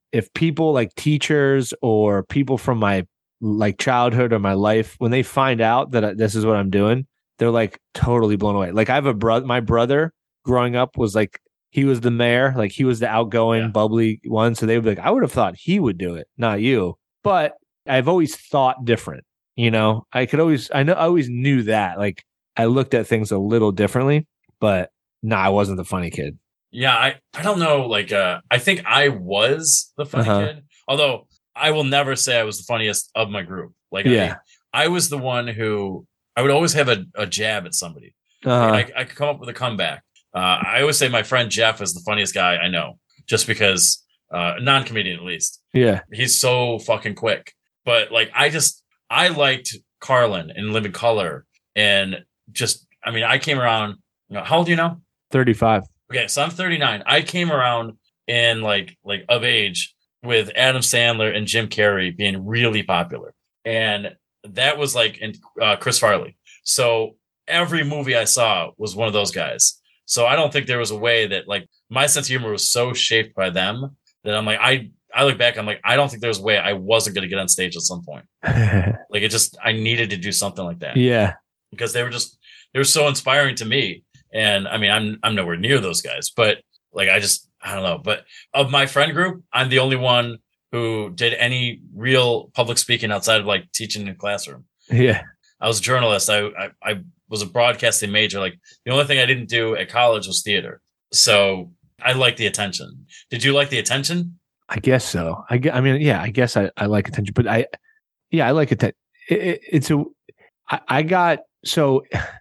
if people like teachers or people from my like childhood or my life, when they find out that I, this is what I'm doing, they're like totally blown away. Like I have a brother, my brother growing up was like, he was the mayor, like he was the outgoing, yeah. bubbly one. So they would be like, I would have thought he would do it, not you. But I've always thought different, you know, I could always, I know, I always knew that. Like I looked at things a little differently, but no, nah, I wasn't the funny kid. Yeah, I, I don't know. Like, uh, I think I was the funny uh-huh. kid, although I will never say I was the funniest of my group. Like, yeah. I, I was the one who I would always have a, a jab at somebody. Uh-huh. Like, I, I could come up with a comeback. Uh, I always say my friend Jeff is the funniest guy I know, just because uh, non-comedian at least. Yeah, he's so fucking quick. But like, I just I liked Carlin and Living Color, and just I mean, I came around. You know, how old are you now? thirty-five. Okay, so I'm thirty-nine. I came around in like like of age with Adam Sandler and Jim Carrey being really popular, and that was like in uh, Chris Farley. So every movie I saw was one of those guys. So I don't think there was a way that like my sense of humor was so shaped by them that I'm like I I look back I'm like I don't think there's a way I wasn't going to get on stage at some point. Like it just I needed to do something like that. Yeah, because they were just they were so inspiring to me. And I mean, I'm I'm nowhere near those guys, but like I just I don't know. But of my friend group, I'm the only one who did any real public speaking outside of like teaching in a classroom. Yeah, I was a journalist. I I, I was a broadcasting major. Like the only thing I didn't do at college was theater. So I like the attention. Did you like the attention? I guess so. I, I mean, yeah, I guess I, I like attention, but I, yeah, I like it. It, it it's a, I, I got, so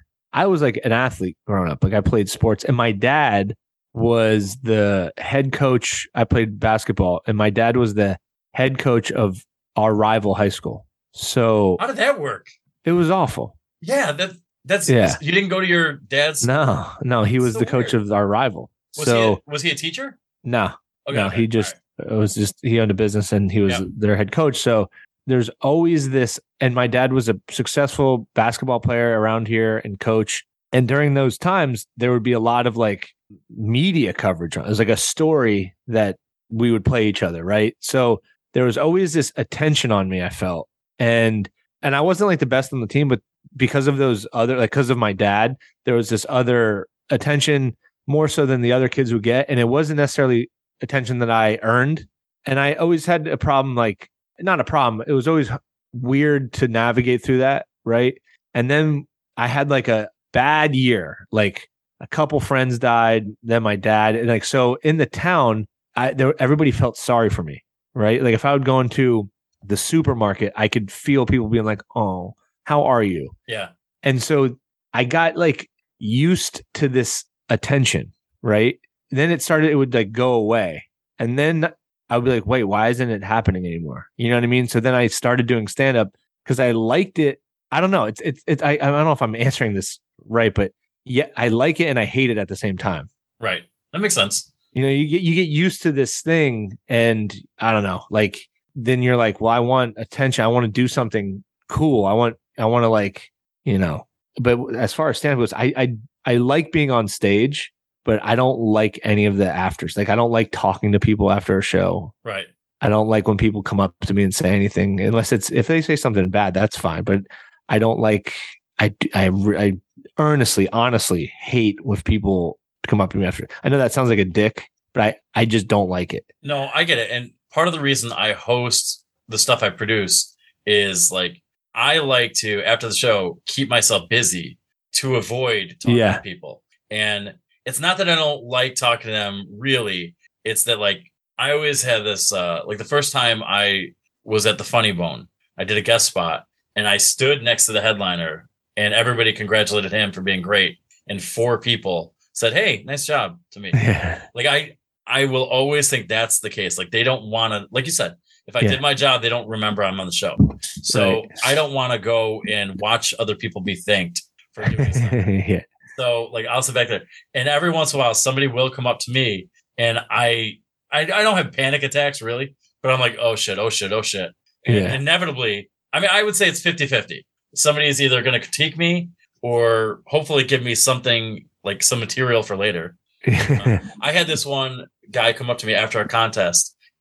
I was like an athlete growing up. Like I played sports and my dad was the head coach. I played basketball and my dad was the head coach of our rival high school. So how did that work? It was awful. Yeah. That, That's yeah. You didn't go to your dad's? No, no. He was so the coach weird. of our rival. Was so he a, was he a teacher? No, okay, no. okay. He just right. it was just he owned a business and he was yeah. their head coach. So there's always this. And my dad was a successful basketball player around here and coach. And during those times, there would be a lot of like media coverage. It was like a story that we would play each other, right? So there was always this attention on me. I felt and and I wasn't like the best on the team, but because of those other, like, because of my dad, there was this other attention more so than the other kids would get. And it wasn't necessarily attention that I earned. And I always had a problem, like, not a problem. It was always weird to navigate through that. Right. And then I had like a bad year, like a couple friends died, then my dad. And like, so in the town, I, there, everybody felt sorry for me. Right. Like if I would go into the supermarket, I could feel people being like, oh, how are you? Yeah. And so I got like used to this attention, right? Then it started, it would like go away. And then I would be like, wait, why isn't it happening anymore? You know what I mean? So then I started doing stand up because I liked it. I don't know. It's, it's, it's, I, I don't know if I'm answering this right, but yeah, I like it and I hate it at the same time. Right. That makes sense. You know, you get, you get used to this thing and I don't know, like, then you're like, well, I want attention. I want to do something cool. I want, I want to like, you know, but as far as stand-up goes, I, I, I like being on stage, but I don't like any of the afters. Like, I don't like talking to people after a show. Right. I don't like when people come up to me and say anything, unless it's, if they say something bad, that's fine. But I don't like, I, I, I earnestly, honestly hate when people come up to me after. I know that sounds like a dick, but I, I just don't like it. No, I get it. And part of the reason I host the stuff I produce is like, I like to, after the show, keep myself busy to avoid talking yeah. to people. And it's not that I don't like talking to them, really. It's that, like, I always had this, uh, like, the first time I was at the Funny Bone, I did a guest spot, and I stood next to the headliner, and everybody congratulated him for being great. And four people said, hey, nice job to me. Yeah. Like, I, I will always think that's the case. Like, they don't want to, like you said, if I yeah. did my job, they don't remember I'm on the show. So right. I don't want to go and watch other people be thanked for doing something. yeah. So like I'll sit back there, and every once in a while, somebody will come up to me, and I, I, I don't have panic attacks really, but I'm like, oh shit, oh shit, oh shit. And yeah. inevitably, I mean, I would say it's fifty-fifty. Somebody is either going to critique me or hopefully give me something, like some material for later. um, I had this one guy come up to me after our contest.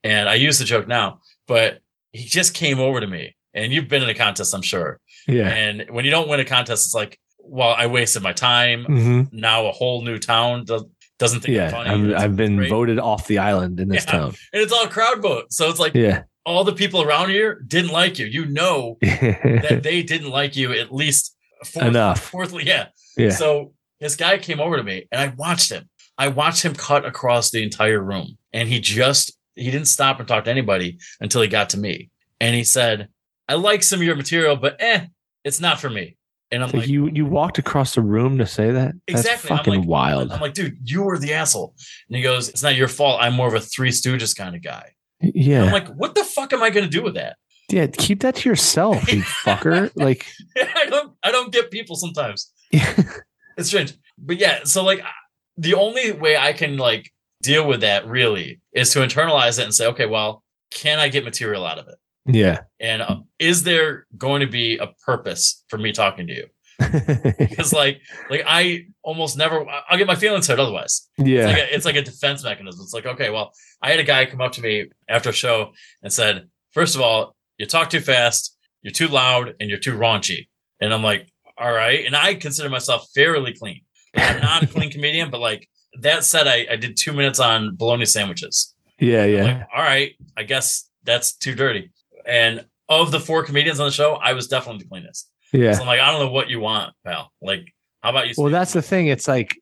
And I use the joke now, but he just came over to me. And you've been in a contest, I'm sure. Yeah. And when you don't win a contest, it's like, well, I wasted my time. Mm-hmm. Now a whole new town does, doesn't think yeah, I'm funny. I've, I've been great. voted off the island in this yeah. town. And it's all crowd vote. So it's like yeah. all the people around here didn't like you. You know that they didn't like you at least fourth, enough. Fourthly, yeah. yeah. So this guy came over to me and I watched him. I watched him cut across the entire room. And he just, he didn't stop and talk to anybody until he got to me. And he said, I like some of your material, but eh, it's not for me. And I'm so like, you you walked across the room to say that? Exactly. That's fucking I'm like, wild. I'm like, dude, you were the asshole. And he goes, it's not your fault. I'm more of a Three Stooges kind of guy. Yeah. And I'm like, what the fuck am I going to do with that? Yeah, keep that to yourself, you fucker. Like, I don't, I don't get people sometimes. It's strange, but yeah. So like, the only way I can like deal with that really is to internalize it and say, okay, well, can I get material out of it? Yeah. And uh, is there going to be a purpose for me talking to you? Because like, like I almost never, I'll get my feelings hurt otherwise. Yeah. It's like, a, it's like a defense mechanism. It's like, okay, well, I had a guy come up to me after a show and said, first of all, you talk too fast, you're too loud, and you're too raunchy. And I'm like, all right. And I consider myself fairly clean. I'm not a clean comedian, but like that said, I, I did two minutes on bologna sandwiches. Yeah. Yeah. Like, all right. I guess that's too dirty. And of the four comedians on the show, I was definitely the cleanest. Yeah. So I'm like, I don't know what you want, pal. Like, how about you? Well, that's the thing. It's like,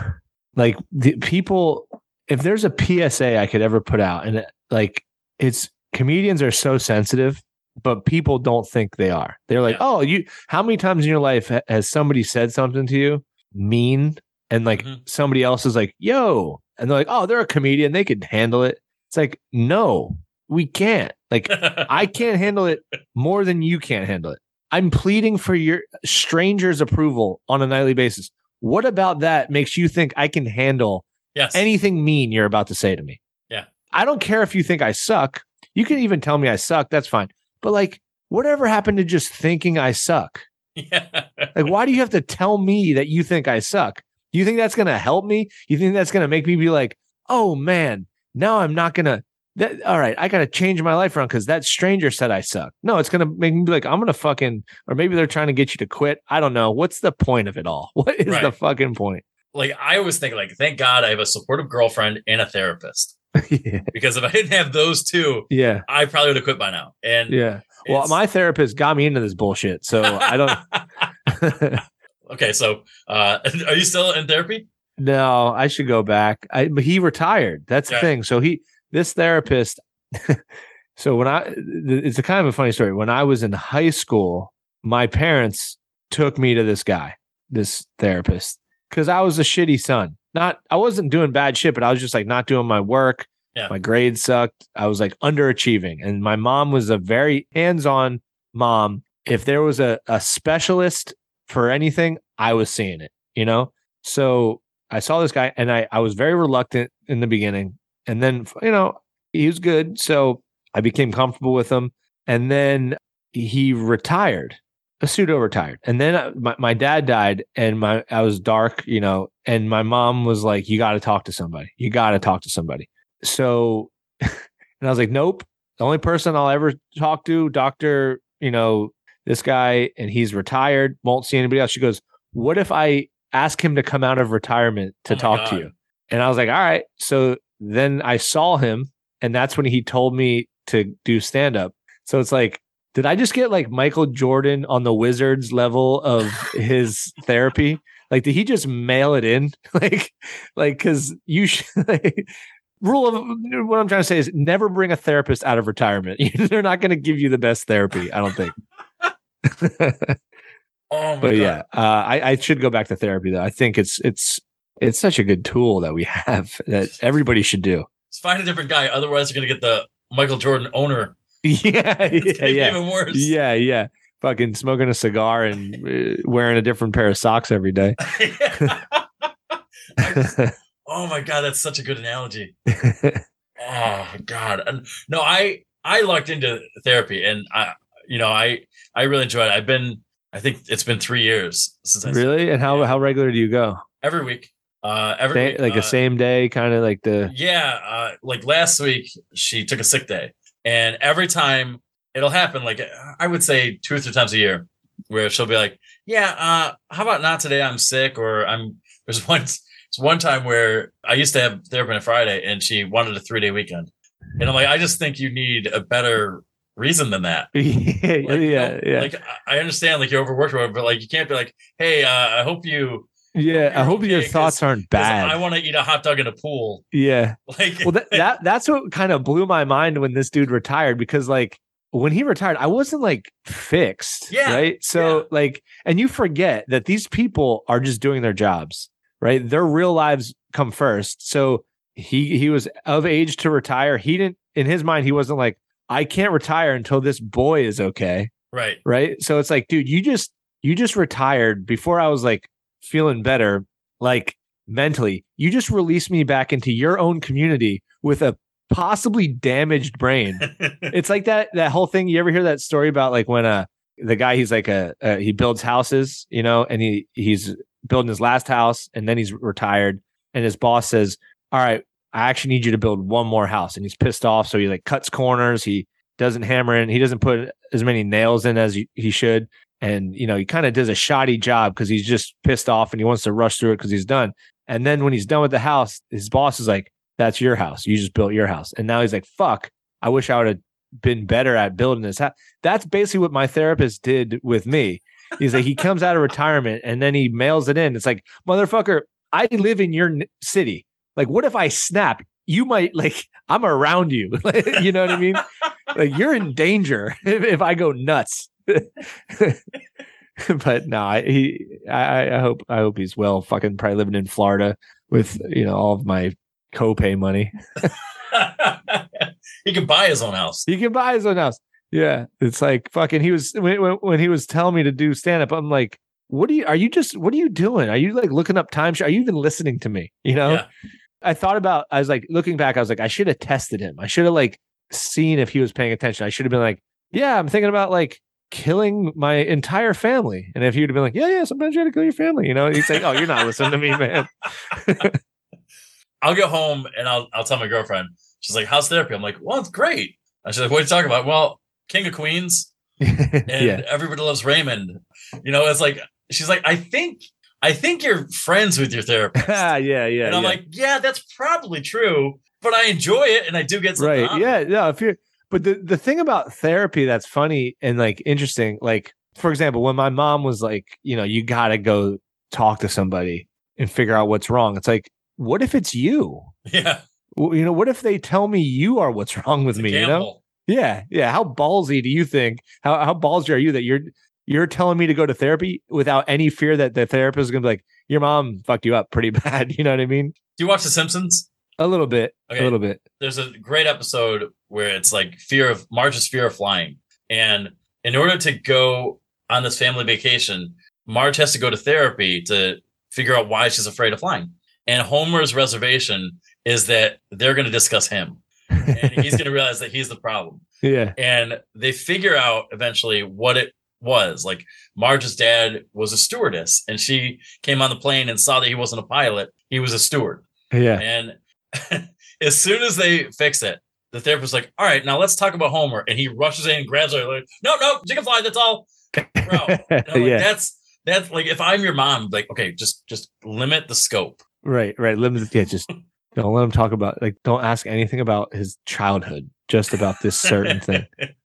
like the people, if there's a P S A I could ever put out, and it, like, it's comedians are so sensitive, but people don't think they are. They're like, yeah. oh, you, how many times in your life ha- has somebody said something to you mean? And like mm-hmm. somebody else is like, yo, and they're like, oh, they're a comedian. They could handle it. It's like, no, we can't. Like, I can't handle it more than you can't handle it. I'm pleading for your strangers' approval on a nightly basis. What about that makes you think I can handle yes. anything mean you're about to say to me? Yeah. I don't care if you think I suck. You can even tell me I suck. That's fine. But like, whatever happened to just thinking I suck? Yeah. Like, why do you have to tell me that you think I suck? Do you think that's going to help me? You think that's going to make me be like, oh man, now I'm not going to, That, all right, I got to change my life around because that stranger said I suck. No, it's going to make me be like, I'm going to fucking, or maybe they're trying to get you to quit. I don't know. What's the point of it all? What is right. the fucking point? Like, I always think, like, thank God I have a supportive girlfriend and a therapist. yeah. Because if I didn't have those two, yeah, I probably would have quit by now. And yeah, well, my therapist got me into this bullshit. So I don't. Okay. So uh, are you still in therapy? No, I should go back. I, but he retired. That's yeah. the thing. So he, This therapist, so when I, it's a kind of a funny story. When I was in high school, my parents took me to this guy, this therapist, because I was a shitty son. Not, I wasn't doing bad shit, but I was just like not doing my work. Yeah. My grades sucked. I was like underachieving. And my mom was a very hands-on mom. If there was a, a specialist for anything, I was seeing it, you know? So I saw this guy and I, I was very reluctant in the beginning. And then, you know, he was good. So I became comfortable with him. And then he retired, a pseudo retired. And then I, my, my dad died and my I was dark, you know, and my mom was like, you got to talk to somebody. You got to talk to somebody. So, and I was like, nope. The only person I'll ever talk to, doctor, you know, this guy, and he's retired, won't see anybody else. She goes, what if I ask him to come out of retirement to oh talk God. to you? And I was like, all right. So then I saw him, and that's when he told me to do stand up. So it's like, did I just get like Michael Jordan on the Wizards level of his therapy? Like, did he just mail it in? like, like, cause you should, like, rule of what I'm trying to say is never bring a therapist out of retirement. They're not going to give you the best therapy, I don't think. Oh my but God. yeah, uh, I, I should go back to therapy though. I think it's it's it's such a good tool that we have that everybody should do. Just find a different guy, otherwise you're gonna get the Michael Jordan owner. Yeah, yeah, yeah. Even worse. Yeah, yeah. Fucking smoking a cigar and uh, wearing a different pair of socks every day. just, oh my God, that's such a good analogy. Oh God, and, no, I I looked into therapy, and I, you know, I I really enjoyed it. I've been, I think it's been three years since I really. And how yeah. how regular do you go? Every week. Uh, every Sa- week, like a uh, same day, kind of like the yeah, uh, like last week she took a sick day, and every time it'll happen, like I would say two or three times a year, where she'll be like, "Yeah, uh, how about not today? I'm sick," or I'm. There's one. It's one time where I used to have therapy on a Friday, and she wanted a three day weekend, and I'm like, I just think you need a better reason than that. yeah, Like, you yeah, know, yeah. like I understand, like you're overworked, or whatever, but like you can't be like, "Hey, uh, I hope you." Yeah, I hope okay, your thoughts 'cause- aren't 'cause bad. I want to eat a hot dog in a pool. Yeah. Like, Well, that, that that's what kind of blew my mind when this dude retired, because like when he retired, I wasn't like fixed. Yeah, Right. So yeah. like, and you forget that these people are just doing their jobs, right? Their real lives come first. So he he was of age to retire. He didn't, in his mind, he wasn't like, I can't retire until this boy is okay. right. Right. So it's like, dude, you just you just retired before I was like feeling better, like mentally. You just released me back into your own community with a possibly damaged brain. It's like that that whole thing. You ever hear that story about like when uh the guy he's like a uh, he builds houses, you know, and he he's building his last house and then he's retired, and his boss says, "All right, I actually need you to build one more house," and he's pissed off, so he like cuts corners. He doesn't hammer in. He doesn't put as many nails in as he, he should. And, you know, he kind of does a shoddy job because he's just pissed off and he wants to rush through it because he's done. And then when he's done with the house, his boss is like, "That's your house. You just built your house." And now he's like, "Fuck, I wish I would have been better at building this house." That's basically what my therapist did with me. He's like, he comes out of retirement and then he mails it in. It's like, motherfucker, I live in your n- city. Like, what if I snap? You might like, I'm around you. You know what I mean? Like, you're in danger if, if I go nuts. But no, I, he, I, I hope, I hope he's well. Fucking probably living in Florida with, you know, all of my copay money. He can buy his own house. He can buy his own house. Yeah, it's like fucking. He was when, when, when he was telling me to do stand up. I'm like, what are you? Are you just? What are you doing? Are you like looking up time? Are you even listening to me? You know. Yeah. I thought about. I was like looking back. I was like, I should have tested him. I should have like seen if he was paying attention. I should have been like, yeah, I'm thinking about like killing my entire family. And if he would have been like, yeah, yeah, sometimes you got to kill your family. You know, he's like, oh, you're not listening to me, man. I'll get home and I'll I'll tell my girlfriend. She's like, "How's therapy?" I'm like, "Well, it's great." And she's like, "What are you talking about?" "Well, King of Queens and Yeah. Everybody Loves Raymond." You know, it's like she's like, "I think I think you're friends with your therapist." yeah, yeah. and I'm yeah. like, "Yeah, that's probably true, but I enjoy it and I do get something right. out of Yeah, it." yeah. If you're, but the the thing about therapy that's funny and like interesting, like for example, when my mom was like, you know, you got to go talk to somebody and figure out what's wrong. It's like, what if it's you? Yeah, Well, you know, what if they tell me you are what's wrong with it's a me? You know? gamble. Yeah, yeah. How ballsy do you think? How how ballsy are you that you're you're telling me to go to therapy without any fear that the therapist is gonna be like, your mom fucked you up pretty bad? You know what I mean? Do you watch The Simpsons? A little bit, Okay. a little bit. There's a great episode where it's like fear of Marge's fear of flying. And in order to go on this family vacation, Marge has to go to therapy to figure out why she's afraid of flying. And Homer's reservation is that they're going to discuss him. And he's going to realize that he's the problem. Yeah, And they figure out eventually what it was. Like Marge's dad was a stewardess and she came on the plane and saw that he wasn't a pilot. He was a steward. yeah. And as soon as they fix it, the therapist's like, "All right, now let's talk about Homer." And he rushes in and grabs her like, "No, no, you can fly. That's all." Bro. And I'm like, Yeah. that's that's like if I'm your mom, like, okay, just just limit the scope. Right, right. Limited. Yeah, just don't let him talk about like. Don't ask anything about his childhood. Just about this certain thing.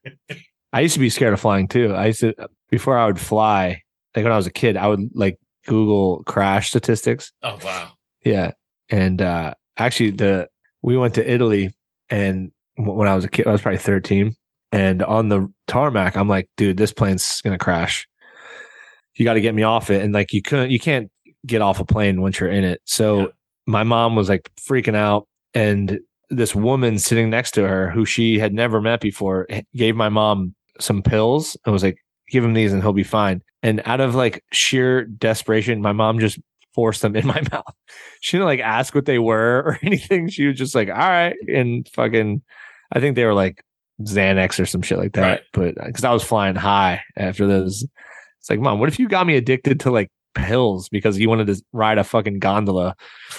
I used to be scared of flying too. I used to before I would fly. Like when I was a kid, I would like Google crash statistics. Oh wow. Yeah, and uh actually, the we went to Italy, and w- when I was a kid, I was probably thirteen, and on the tarmac, I'm like, dude, this plane's gonna crash. You got to get me off it, and like you couldn't, you can't get off a plane once you're in it. So Yeah. my mom was like freaking out, and this woman sitting next to her, who she had never met before, h- gave my mom some pills and was like, "Give him these, and he'll be fine." And out of like sheer desperation, my mom just forced them in my mouth. She didn't like ask what they were or anything. She was just like, all right. And fucking, I think they were like Xanax or some shit like that. Right. But because I was flying high after those, it's like, Mom, what if you got me addicted to like pills because he wanted to ride a fucking gondola.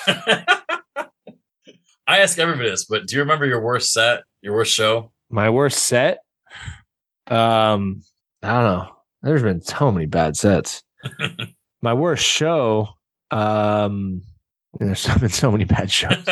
I ask everybody this, but do you remember your worst set, your worst show? My worst set? Um, I don't know. There's been so many bad sets. My worst show, um, there's been so many bad shows.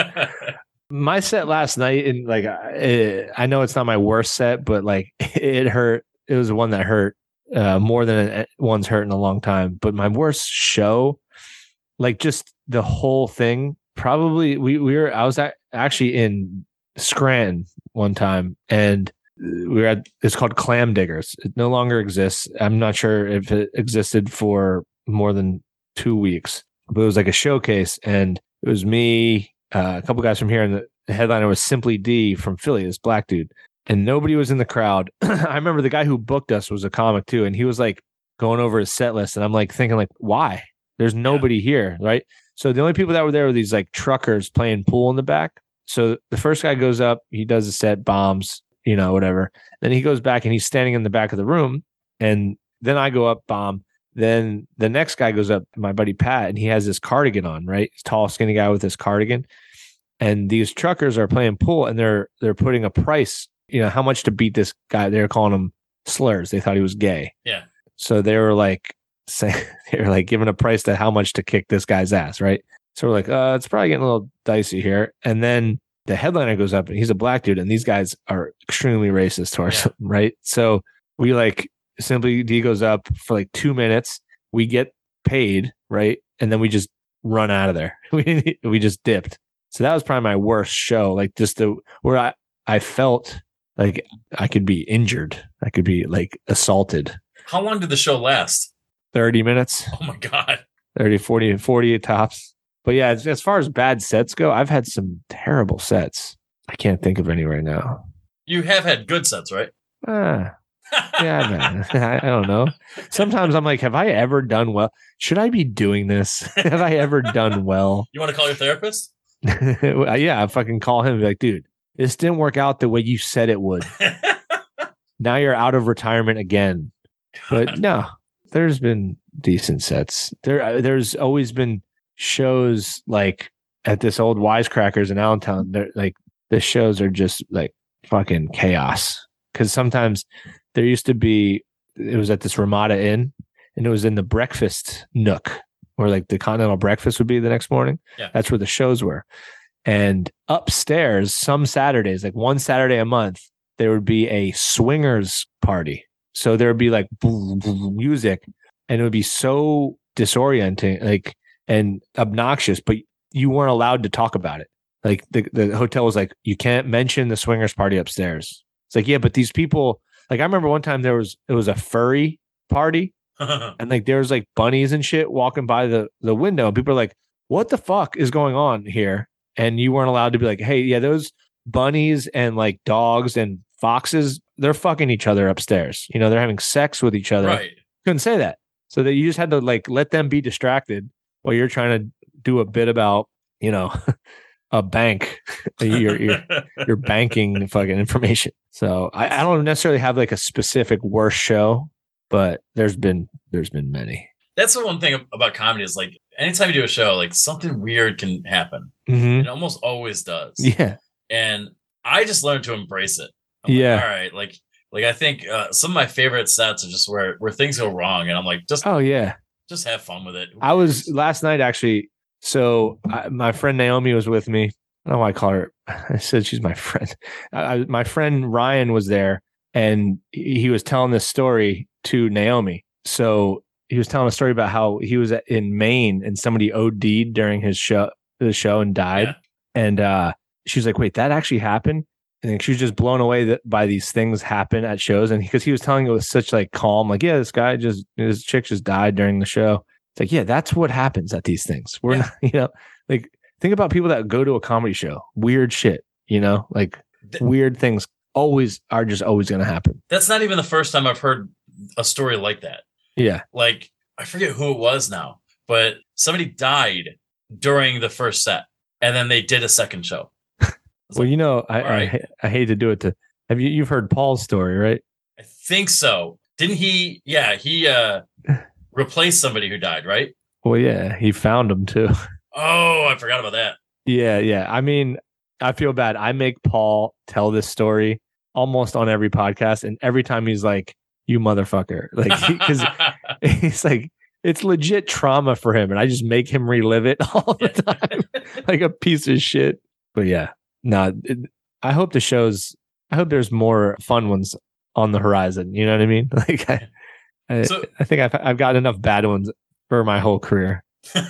My set last night, and like, it, I know it's not my worst set, but like, it hurt. It was the one that hurt uh, more than one's hurt in a long time. But my worst show, like, just the whole thing. Probably, we we were. I was at, actually in Scranton one time, and we were at. It's called Clam Diggers. It no longer exists. I'm not sure if it existed for more than two weeks, but it was like a showcase, and it was me, uh, a couple guys from here, and the, the headliner was Simply D from Philly, this black dude, and nobody was in the crowd. I remember the guy who booked us was a comic too, and he was like going over his set list, and I'm like thinking like, why? There's nobody yeah. here, right? So the only people that were there were these like truckers playing pool in the back. So the first guy goes up, he does a set, bombs, you know, whatever. Then he goes back and he's standing in the back of the room. And then I go up, bomb. Then the next guy goes up, my buddy Pat, and he has this cardigan on, right? He's tall, skinny guy with this cardigan. And these truckers are playing pool, and they're they're putting a price, you know, how much to beat this guy. They're calling him slurs. They thought he was gay. Yeah. So they were like, saying they were like giving a price to how much to kick this guy's ass, right? So we're like, uh, it's probably getting a little dicey here. And then the headliner goes up, and he's a black dude, and these guys are extremely racist towards him, right? So we like Simply D goes up for like two minutes. We get paid, right? And then we just run out of there. We we just dipped. So that was probably my worst show. Like just the where I, I felt like I could be injured. I could be like assaulted. How long did the show last? thirty minutes. Oh my God. thirty, forty, forty tops. But yeah, as, as far as bad sets go, I've had some terrible sets. I can't think of any right now. You have had good sets, right? Ah, yeah, man. I, I don't know. Sometimes I'm like, have I ever done well? Should I be doing this? Have I ever done well? You want to call your therapist? Yeah, I fucking call him and be like, dude, this didn't work out the way you said it would. Now you're out of retirement again. But no, there's been decent sets. There, there's always been shows like at this old Wisecrackers in Allentown. They're like the shows are just like fucking chaos. Because sometimes there used to be, it was at this Ramada Inn, and it was in the breakfast nook, where like the continental breakfast would be the next morning. Yeah. That's where the shows were. And upstairs, some Saturdays, like one Saturday a month, there would be a swingers party. So there would be like boom, boom, music, and it would be so disorienting, like, and obnoxious, but you weren't allowed to talk about it. Like the, the hotel was like, you can't mention the swingers party upstairs. It's like, yeah, but these people, like, I remember one time there was, it was a furry party, and like there was like bunnies and shit walking by the, the window, and people are like, what the fuck is going on here? And you weren't allowed to be like, hey, yeah, those bunnies and like dogs and foxes, they're fucking each other upstairs. You know, they're having sex with each other. Right. Couldn't say that. So that you just had to like let them be distracted while you're trying to do a bit about, you know, a bank, your your your banking fucking information. So I, I don't necessarily have like a specific worst show, but there's been there's been many. That's the one thing about comedy is like anytime you do a show, like something weird can happen. Mm-hmm. It almost always does. Yeah. And I just learned to embrace it. I'm yeah. Like, all right. Like like I think uh, some of my favorite sets are just where where things go wrong, and I'm like, just oh yeah, just have fun with it. I was last night actually. So I, my friend Naomi was with me. I don't know why I call her. I said she's my friend. I, my friend Ryan was there, and he was telling this story to Naomi. So he was telling a story about how he was in Maine and somebody O D'd during his show, the show, and died. Yeah. And uh, she was like, "Wait, that actually happened?" And she was just blown away that by these things happen at shows. And because he was telling it with such like calm, like, "Yeah, this guy just his chick just died during the show." It's like, yeah, that's what happens at these things. We're yeah. not, you know, like think about people that go to a comedy show. Weird shit, you know, like Th- weird things always are just always going to happen. That's not even the first time I've heard a story like that. Yeah. Like, I forget who it was now, but somebody died during the first set, and then they did a second show. Well, like, you know, I, right. I I hate to do it to, have you, you've heard Paul's story, right? I think so. Didn't he? Yeah, he, uh, replace somebody who died, right? Well, yeah, he found them too. Oh, I forgot about that. Yeah, yeah. I mean, I feel bad. I make Paul tell this story almost on every podcast, and every time he's like, "You motherfucker," like because he, he's like, it's legit trauma for him, and I just make him relive it all the time, like a piece of shit. But yeah, no. Nah, I hope the shows. I hope there's more fun ones on the horizon. You know what I mean? Like, I, I, so, I think I've I've got enough bad ones for my whole career.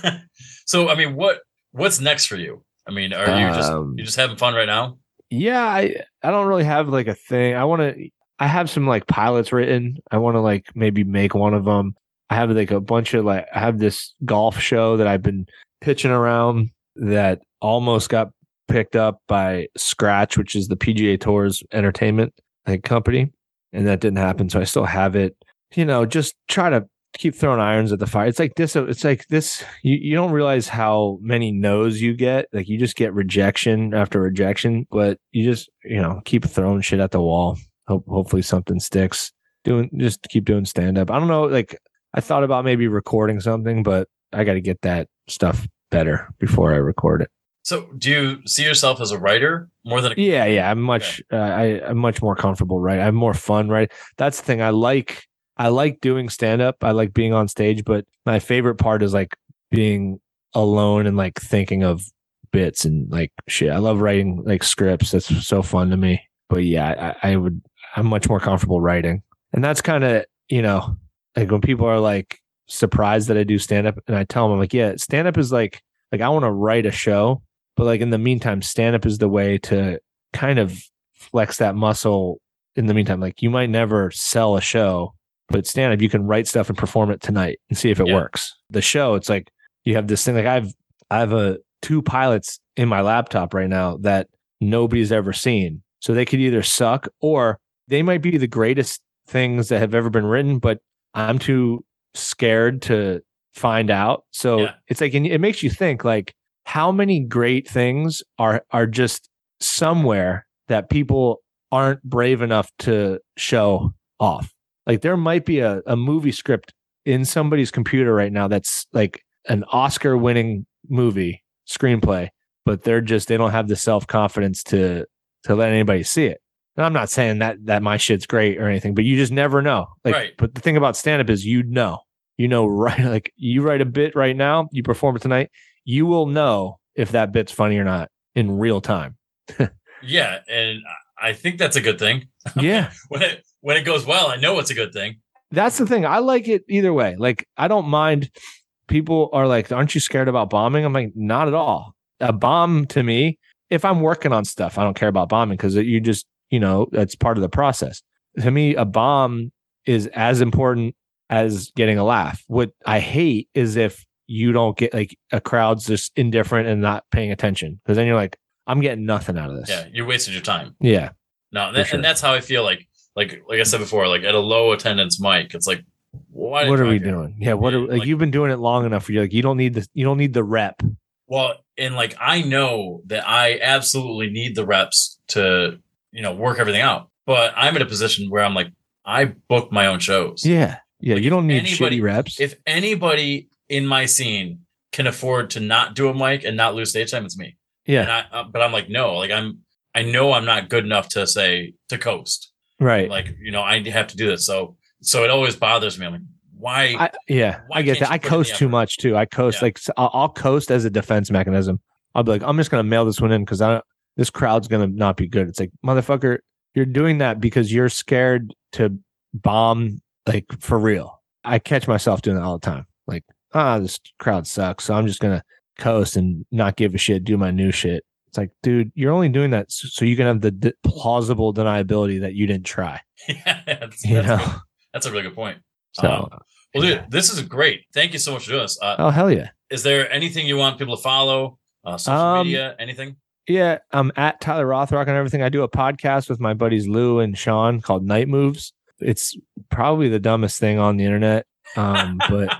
So, I mean, what what's next for you? I mean, are you just Um, you just having fun right now? Yeah, I I don't really have like a thing. I want to. I have some like pilots written. I want to like maybe make one of them. I have like a bunch of like I have this golf show that I've been pitching around that almost got picked up by Scratch, which is the P G A Tour's entertainment like company, and that didn't happen. So I still have it. You know, just try to keep throwing irons at the fire. It's like this. It's like this. You, you don't realize how many no's you get. Like you just get rejection after rejection, but you just, you know, keep throwing shit at the wall. Hope, hopefully something sticks. Doing, just keep doing stand up. I don't know. Like I thought about maybe recording something, but I got to get that stuff better before I record it. So do you see yourself as a writer more than a Yeah. Yeah. I'm much, okay. uh, I, I'm much more comfortable, right? I have more fun, right? That's the thing. I like, I like doing stand up. I like being on stage, but my favorite part is like being alone and like thinking of bits and like shit. I love writing like scripts. That's so fun to me. But yeah, I, I would, I'm much more comfortable writing. And that's kind of, you know, like when people are like surprised that I do stand up and I tell them, I'm like, yeah, stand up is like, like I want to write a show, but like in the meantime, stand up is the way to kind of flex that muscle in the meantime. Like you might never sell a show, but stand up, you can write stuff and perform it tonight and see if it yeah. works. The show, it's like you have this thing. Like I've I have a two pilots in my laptop right now that nobody's ever seen. So they could either suck or they might be the greatest things that have ever been written, but I'm too scared to find out. So yeah. it's like it makes you think like how many great things are are just somewhere that people aren't brave enough to show off. Like there might be a, a movie script in somebody's computer right now that's like an Oscar winning movie screenplay, but they're just, they don't have the self-confidence to, to let anybody see it. And I'm not saying that, that my shit's great or anything, but you just never know. Like, right. But the thing about stand-up is you know, you know, right. Like you write a bit right now, you perform it tonight, you will know if that bit's funny or not in real time. Yeah. And I think that's a good thing. Yeah. when it, When it goes well, I know it's a good thing. That's the thing. I like it either way. Like, I don't mind. People are like, aren't you scared about bombing? I'm like, not at all. A bomb to me, if I'm working on stuff, I don't care about bombing because you just, you know, that's part of the process. To me, a bomb is as important as getting a laugh. What I hate is if you don't get like a crowd's just indifferent and not paying attention because then you're like, I'm getting nothing out of this. Yeah, you wasted your time. Yeah. No, that, sure. And that's how I feel like. Like like I said before, like at a low attendance mic, it's like, why what are we doing? Yeah, what are like, like you've been doing it long enough for you? Like you don't need the you don't need the rep. Well, and like I know that I absolutely need the reps to, you know, work everything out. But I'm in a position where I'm like, I book my own shows. Yeah, yeah. Like you don't need anybody, shitty reps. If anybody in my scene can afford to not do a mic and not lose stage time, it's me. Yeah. And I, uh, but I'm like, no, like I'm, I know I'm not good enough to say to coast. Right. Like, you know, I have to do this. So, so it always bothers me. I'm like, why? I, yeah, why I get that. I coast too much too. I coast yeah. like I'll, I'll coast as a defense mechanism. I'll be like, I'm just going to mail this one in because I this crowd's going to not be good. It's like, motherfucker, you're doing that because you're scared to bomb like for real. I catch myself doing that all the time. Like, ah, this crowd sucks. So I'm just going to coast and not give a shit, do my new shit. It's like, dude, you're only doing that so you can have the d- plausible deniability that you didn't try. Yeah, that's, you that's know, good. That's a really good point. So, um, well, dude, yeah. this is great. Thank you so much for doing this. Uh, oh, hell yeah. Is there anything you want people to follow? Uh, social um, media, anything? Yeah, I'm at Tyler Rothrock and everything. I do a podcast with my buddies Lou and Sean called Night Moves. It's probably the dumbest thing on the internet. Um, but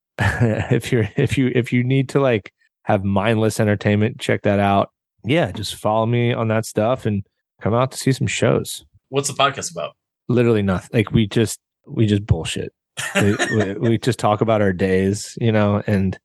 if you're if you if you need to like have mindless entertainment, check that out. Yeah, just follow me on that stuff and come out to see some shows. What's the podcast about? Literally nothing. Like we just we just bullshit. we, we, we just talk about our days, you know, and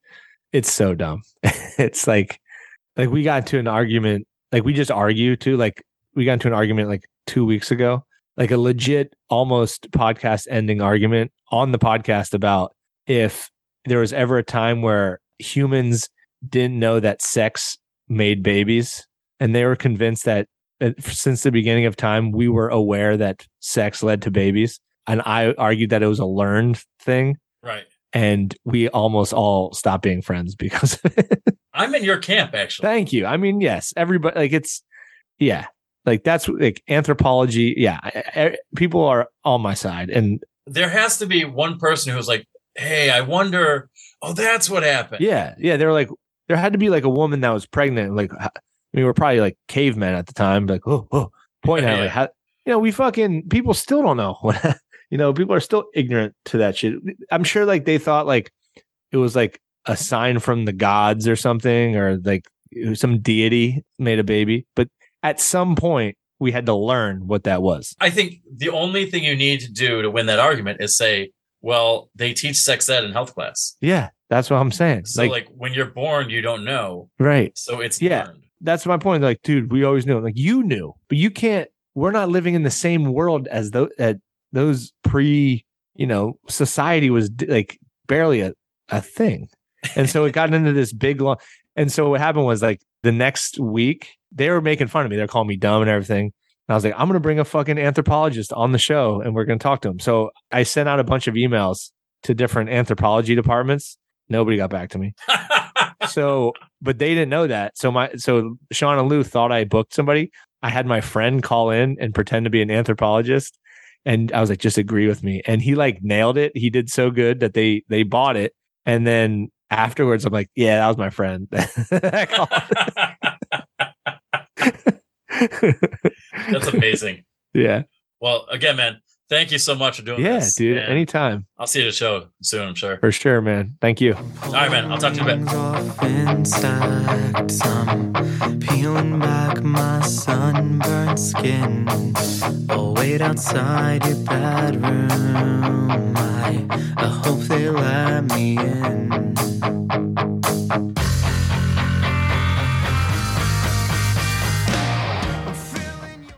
it's so dumb. It's like, like we got into an argument, like we just argue too. Like we got into an argument like two weeks ago, like a legit almost podcast ending argument on the podcast about if there was ever a time where humans didn't know that sex made babies, and they were convinced that, that since the beginning of time, we were aware that sex led to babies. And I argued that it was a learned thing. Right. And we almost all stopped being friends because of it. I'm in your camp, actually. Thank you. I mean, yes, everybody, like it's, yeah, like that's like anthropology. Yeah. I, I, people are on my side. And there has to be one person who's like, hey, I wonder, oh, that's what happened. Yeah. Yeah. They were like, there had to be like a woman that was pregnant. Like, I mean, we're probably like cavemen at the time, like, oh, oh, point out, Yeah. like, how, you know, we fucking, people still don't know what, you know, people are still ignorant to that shit. I'm sure like they thought like it was like a sign from the gods or something, or like some deity made a baby. But at some point, we had to learn what that was. I think the only thing you need to do to win that argument is say, well, they teach sex ed in health class. Yeah, that's what I'm saying. So like, like when you're born, you don't know. Right. So it's yeah. learned. That's my point. Like, dude, we always knew. Like, you knew, but you can't. We're not living in the same world as those at those pre, you know, society was like barely a, a thing. And so it got into this big long. And so what happened was like the next week they were making fun of me. They're calling me dumb and everything. And I was like, I'm going to bring a fucking anthropologist on the show and we're going to talk to him. So I sent out a bunch of emails to different anthropology departments. Nobody got back to me. So, but they didn't know that. So my, so Sean and Lou thought I booked somebody. I had my friend call in and pretend to be an anthropologist. And I was like, just agree with me. And he like nailed it. He did so good that they, they bought it. And then afterwards, I'm like, yeah, that was my friend. That's amazing. Yeah. Well, again, man, thank you so much for doing yeah, this. Yeah, dude. And anytime. I'll see you at the show soon, I'm sure. For sure, man. Thank you. All right, man. I'll talk to you in a bit. I'm peeling back my sunburned skin. I'll wait outside your bedroom